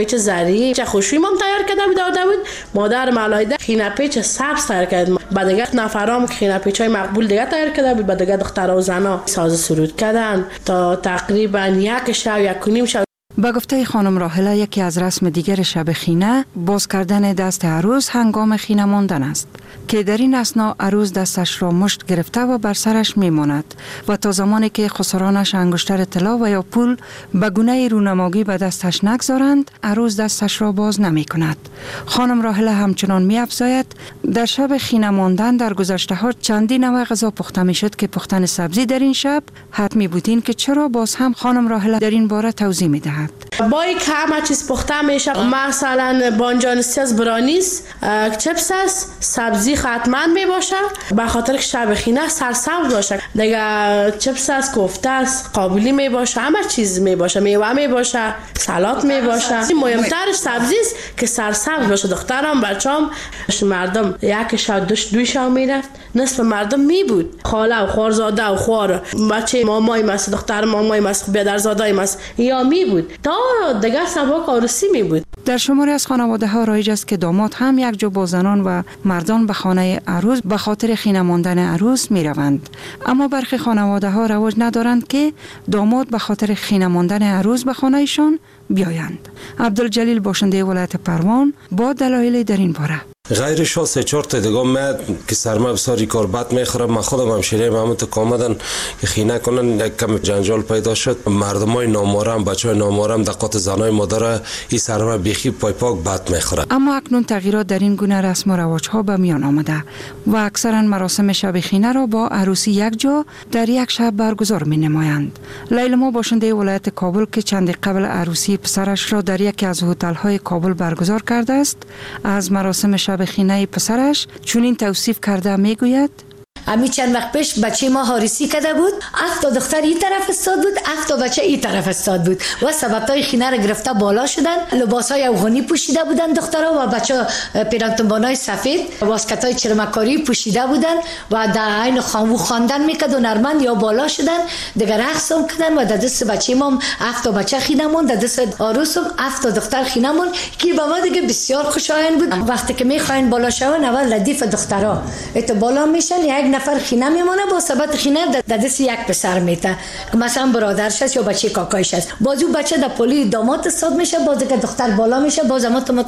پیچ زری چه خوشوی مام تیار کرده بود. مادر ملایده خینه پیچ سبز تیار کرد. بعد دیگه نفرام خینه پیچای مقبول دیگه تیار کرده بود. بعد دیگه دخترها و زنا ساز سرود کردن تا تقریبا 1 شب 1.5 شب. با گفته خانم راحله یکی از رسم دیگر شب خینه باز کردن دست عروس هنگام خینه ماندن است که در این اثنا عروس دستش را مشت گرفته و بر سرش میماند و تا زمانی که خسرانش انگشتر طلا و یا پول به گونه رونمایی به دستش نگذارند عروس دستش را باز نمی کند. خانم راحله همچنان می افزاید در شب خینه ماندن در گذشته ها چندین نوع غذا پخته می شد که پختن سبزی در این شب حتمی بودین که چرا باز هم خانم راحله در این باره توضیح می دهد. بایی که همه چیز پخته میشه مثلا بانجانستی از برانیست چپس است سبزی حتما می باشه به خاطر که شب خینه سرسبز باشه دیگه چپس است کوفته است قابلی می باشه همه چیز می باشه میوه می باشه سالاد می باشه مهمترش سبزی است که سرسبز باشه دخترم بچه‌ام مردم 1 شب 2 شب میرفت نصف مردم می بود خاله و خوارزاده و خوار بچه مامای ماست دختر مامای ماست بیادرزاده ماست یا می بود تا دیگه سباک عروسی می بود. در شماری از خانواده ها رایج است که داماد هم یک جو با زنان و مردان به خانه عروس به خاطر خینه ماندن عروس می روند. اما برخی خانواده ها رواج ندارند که داماد به خاطر خینه ماندن عروس به خانه ایشان بیایند. عبدالجلیل باشنده ولایت پروان با دلایل در این باره غیرش ها 3-4 تا دیگه میاد که سرما بسیاری کار بد میخوره. من خودم همشیره همون تو کامدن که خینه کنن کم جنجال پیدا شد. مردمای نامارم بچهای نامارم دقات زنای مادر این سرما بیخی پای پاک بد میخوره. اما اکنون تغییرات در این گونه رسم و رواج ها به میان آمده و اکثرا مراسم شب خینه را با عروسی یک جا در یک شب برگزار می نمایند. لیلما باشنده ولایت کابل که چند قبل عروسی پسرش را در یکی از هتل های کابل برگزار کرده است از مراسم شب خینه پسرش چنین توصیف کرده میگوید امی چند وقت پیش بچه ما حارسی کرده بود 7 دختر این طرف استاد بود 7 بچه این طرف استاد بود و سبدهای خینه را گرفته بالا شدن لباسهای افغانی پوشیده بودن دخترها و بچه پیرانتنبانای سفید واسکتای چرمکاری پوشیده بودن و در عین خواندن میکرد و نرمند یا بالا شدن دیگر رقص هم کردن و در دست بچه ما 7 بچه خینه مون در دست عروس 7 دختر خینه مون که به ما دیگه بسیار خوشایند بود. وقتی که میخواین بالا شون اول ردیف دخترها ات بالا میشن یک نفر خینه میمونه با سبد خینه در دست یک پسر میته که مثلا برادرش است یا بچه کاکایش است بازو بچه در پولی داماد استاد میشه باز که دختر بالا میشه باز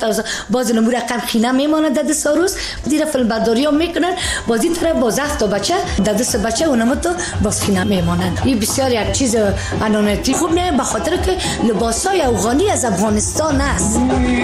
باز نمور رقم خینه میمونه در دست عروس دیر فیلم برداری ها میکنن بازی طرف باز 7 بچه در دست بچه اونم تو باز خینه میمونن. این بسیار یک چیز انانتی خوب نه به خاطر که لباسای افغانی از افغانستان است.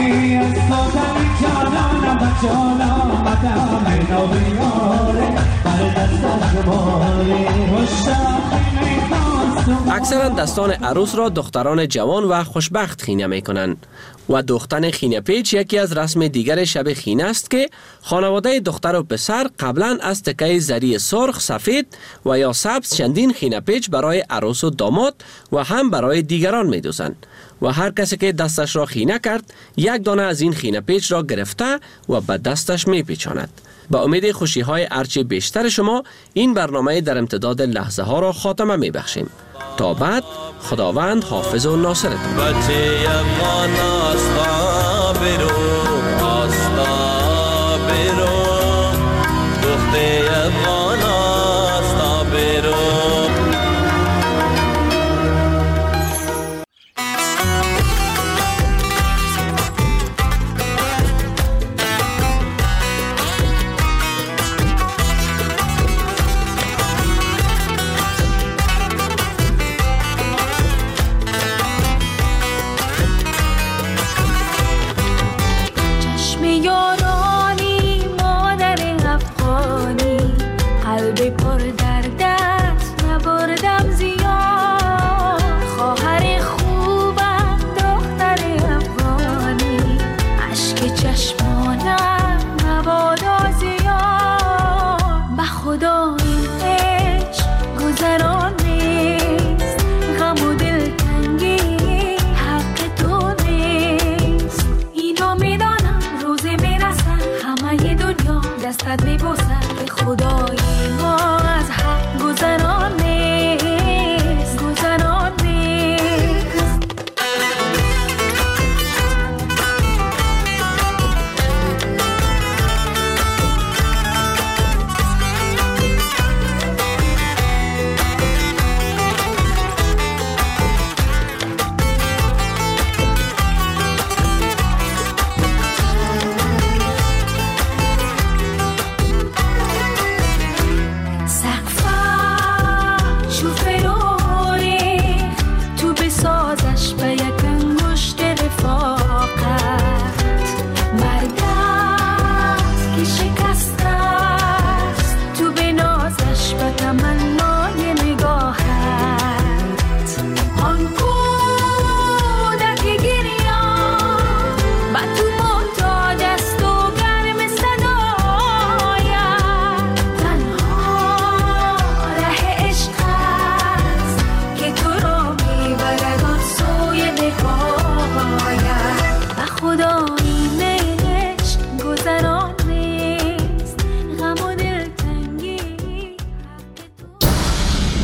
اکثرا دستان عروس را دختران جوان و خوشبخت خینه می کنند و دوختن خینه پیچ یکی از رسم دیگر شب خینه است که خانواده دختر و پسر قبلا از تکه زری سرخ سفید و یا سبز چندین خینه پیچ برای عروس و داماد و هم برای دیگران می دوزند و هر کسی که دستش را خینه کرد یک دانه از این خینه پیچ را گرفته و به دستش می پیچاند. با امید خوشی های ارچه بیشتر شما این برنامه در امتداد لحظه ها را خاتمه می بخشیم. تا بعد خداوند حافظ و ناصرتان.